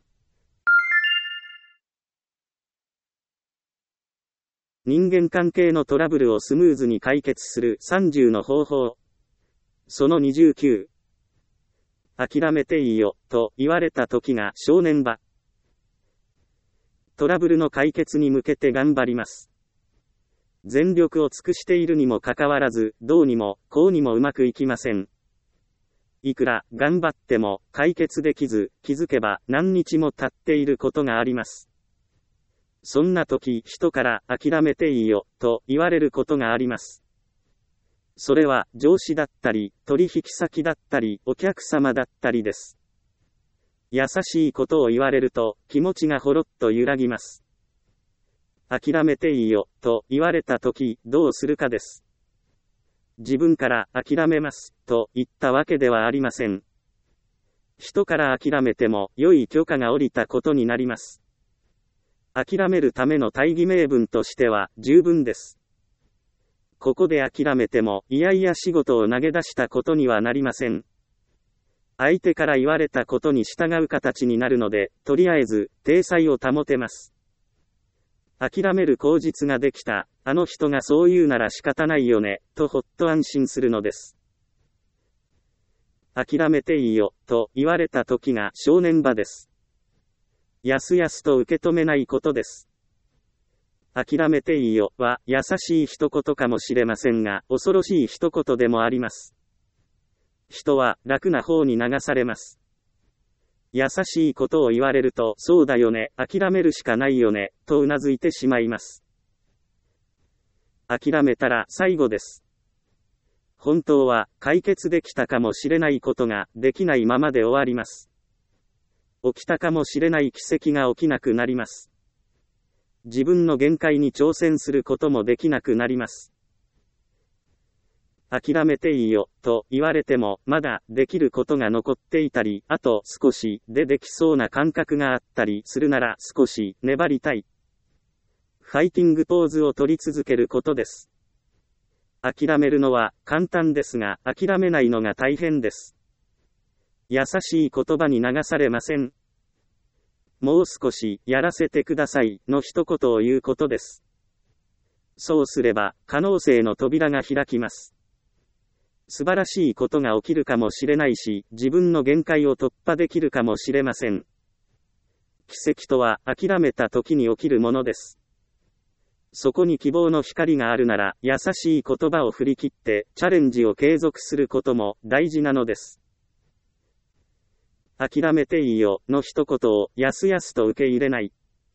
人間関係のトラブルをスムーズに解決する30の方法。その29。諦めていいよ、と言われた時が正念場。トラブルの解決に向けて頑張ります。全力を尽くしているにもかかわらず、どうにも、こうにもうまくいきません。いくら頑張っても解決できず、気づけば何日も経っていることがあります。そんな時、人から諦めていいよ、と言われることがあります。それは上司だったり、取引先だったり、お客様だったりです。優しいことを言われると、気持ちがほろっと揺らぎます。諦めていいよ、と言われた時、どうするかです。自分から諦めます、と言ったわけではありません。人から諦めても、良い許可が下りたことになります。諦めるための大義名分としては、十分です。ここで諦めても、いやいや仕事を投げ出したことにはなりません。相手から言われたことに従う形になるので、とりあえず、体裁を保てます。諦める口実ができた、あの人がそう言うなら仕方ないよね、とほっと安心するのです。諦めていいよ、と言われた時が正念場です。やすやすと受け止めないことです。 諦めていいよは優しい一言かもしれませんが、恐ろしい一言でもあります。人は楽な方に流されます。優しいことを言われると、そうだよね、諦めるしかないよね、と頷いてしまいます。諦めたら最後です。本当は解決できたかもしれないことができないままで終わります。起きたかもしれない奇跡が起きなくなります。自分の限界に挑戦することもできなくなります。諦めていいよ、と言われても、まだできることが残っていたり、あと少しでできそうな感覚があったりするなら少し粘りたい。ファイティングポーズを取り続けることです。諦めるのは簡単ですが、諦めないのが大変です。優しい言葉に流されません。もう少しやらせてくださいの一言を言うことです。そうすれば可能性の扉が開きます。素晴らしいことが起きるかもしれないし、自分の限界を突破できるかもしれません。奇跡とは諦めた時に起きるものです。そこに希望の光があるなら、優しい言葉を振り切ってチャレンジを継続することも大事なのです。諦めていいよの一言をやすやすと受け入れない。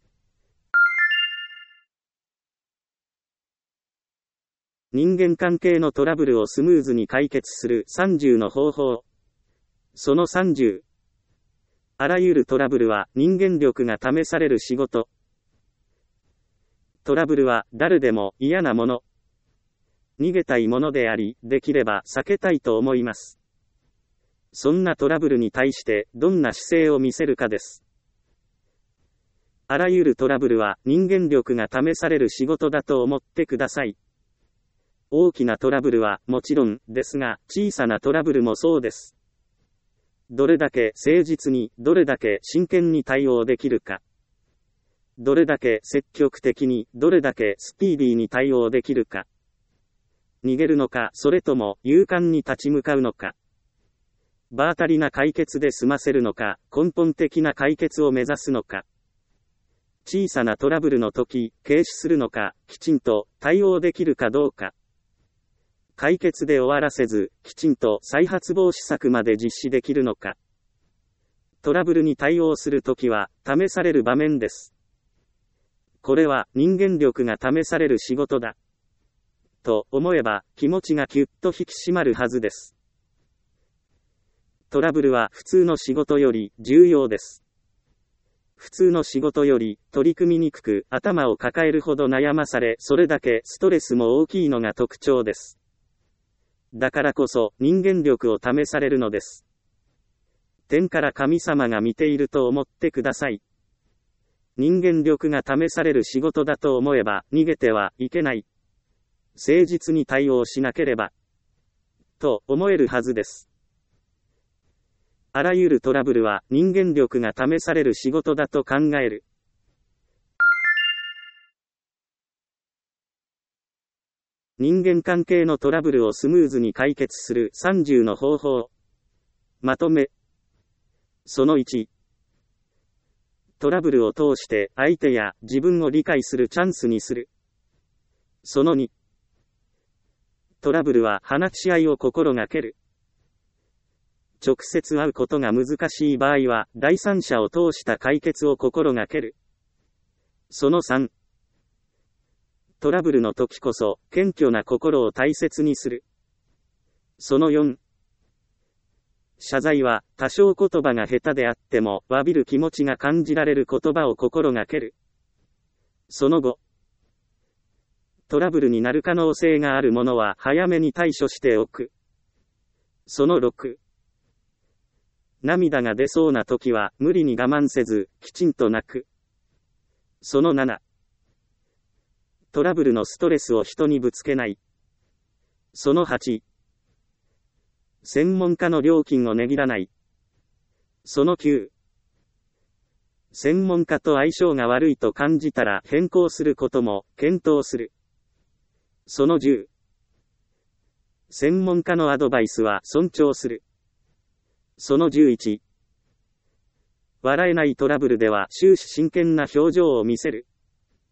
人間関係のトラブルをスムーズに解決する30の方法。その30。あらゆるトラブルは人間力が試される仕事。トラブルは誰でも嫌なもの。逃げたいものであり、できれば避けたいと思います。そんなトラブルに対してどんな姿勢を見せるかです。あらゆるトラブルは人間力が試される仕事だと思ってください。大きなトラブルはもちろんですが、小さなトラブルもそうです。どれだけ誠実に、どれだけ真剣に対応できるか。どれだけ積極的に、どれだけスピーディーに対応できるか。逃げるのか、それとも勇敢に立ち向かうのか。場当たりな解決で済ませるのか、根本的な解決を目指すのか。小さなトラブルの時、軽視するのか、きちんと対応できるかどうか。解決で終わらせず、きちんと再発防止策まで実施できるのか。トラブルに対応するときは、試される場面です。これは人間力が試される仕事だ。と思えば、気持ちがキュッと引き締まるはずです。トラブルは普通の仕事より重要です。普通の仕事より取り組みにくく、頭を抱えるほど悩まされ、それだけストレスも大きいのが特徴です。だからこそ人間力を試されるのです。天から神様が見ていると思ってください。人間力が試される仕事だと思えば逃げてはいけない。誠実に対応しなければ。と思えるはずです。あらゆるトラブルは人間力が試される仕事だと考える。人間関係のトラブルをスムーズに解決する30の方法。まとめ。その1。トラブルを通して相手や自分を理解するチャンスにする。その2。トラブルは話し合いを心がける。直接会うことが難しい場合は第三者を通した解決を心がける。その3。トラブルの時こそ、謙虚な心を大切にする。その4。謝罪は、多少言葉が下手であっても、詫びる気持ちが感じられる言葉を心がける。その5。トラブルになる可能性があるものは、早めに対処しておく。その6。涙が出そうな時は、無理に我慢せず、きちんと泣く。その7。トラブルのストレスを人にぶつけない。その8。専門家の料金を値切らない。その9。専門家と相性が悪いと感じたら変更することも検討する。その10。専門家のアドバイスは尊重する。その11。笑えないトラブルでは終始真剣な表情を見せる。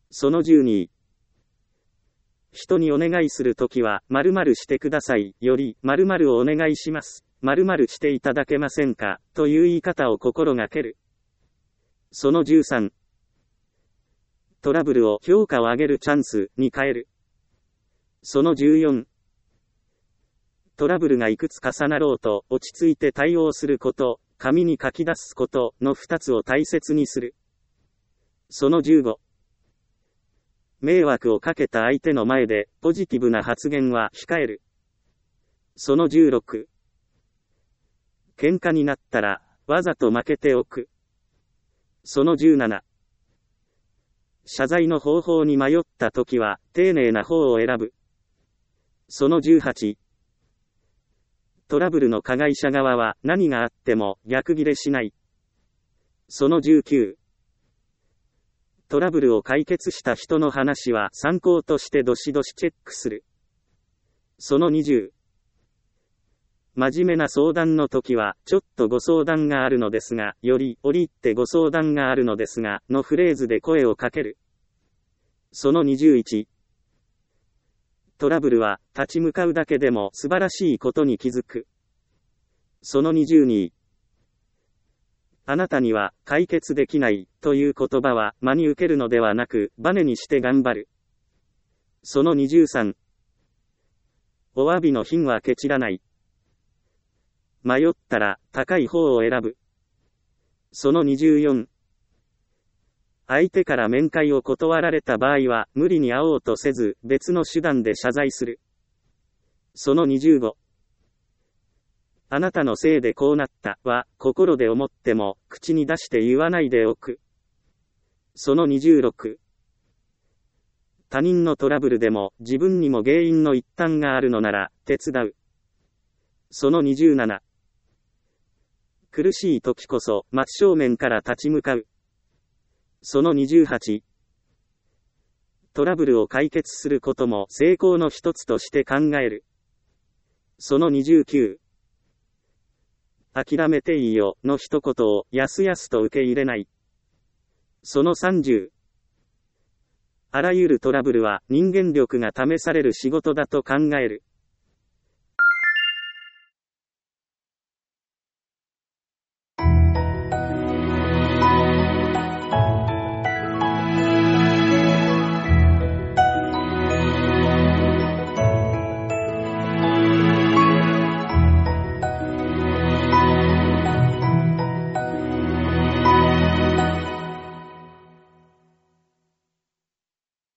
その12、人にお願いするときは、〇〇してくださいより、〇〇をお願いします。〇〇していただけませんかという言い方を心がける。その13、トラブルを評価を上げるチャンスに変える。その14、トラブルがいくつ重なろうと落ち着いて対応すること、紙に書き出すことの2つを大切にする。その15、迷惑をかけた相手の前でポジティブな発言は控える。その16、喧嘩になったらわざと負けておく。その17、謝罪の方法に迷ったときは丁寧な方を選ぶ。その18、トラブルの加害者側は何があっても逆ギレしない。その19、トラブルを解決した人の話は参考としてどしどしチェックする。その20、真面目な相談の時は、ちょっとご相談があるのですが、より、折り入ってご相談があるのですが、のフレーズで声をかける。その21、トラブルは、立ち向かうだけでも素晴らしいことに気づく。その22、あなたには解決できないという言葉は真に受けるのではなくバネにして頑張る。その23、お詫びの品はケチらない。迷ったら高い方を選ぶ。その24、相手から面会を断られた場合は無理に会おうとせず別の手段で謝罪する。その25、あなたのせいでこうなったは心で思っても口に出して言わないでおく。その26、他人のトラブルでも自分にも原因の一端があるのなら手伝う。その27、苦しい時こそ真正面から立ち向かう。その28、トラブルを解決することも成功の一つとして考える。その29、諦めていいよの一言をやすやすと受け入れない。その30、あらゆるトラブルは人間力が試される仕事だと考える。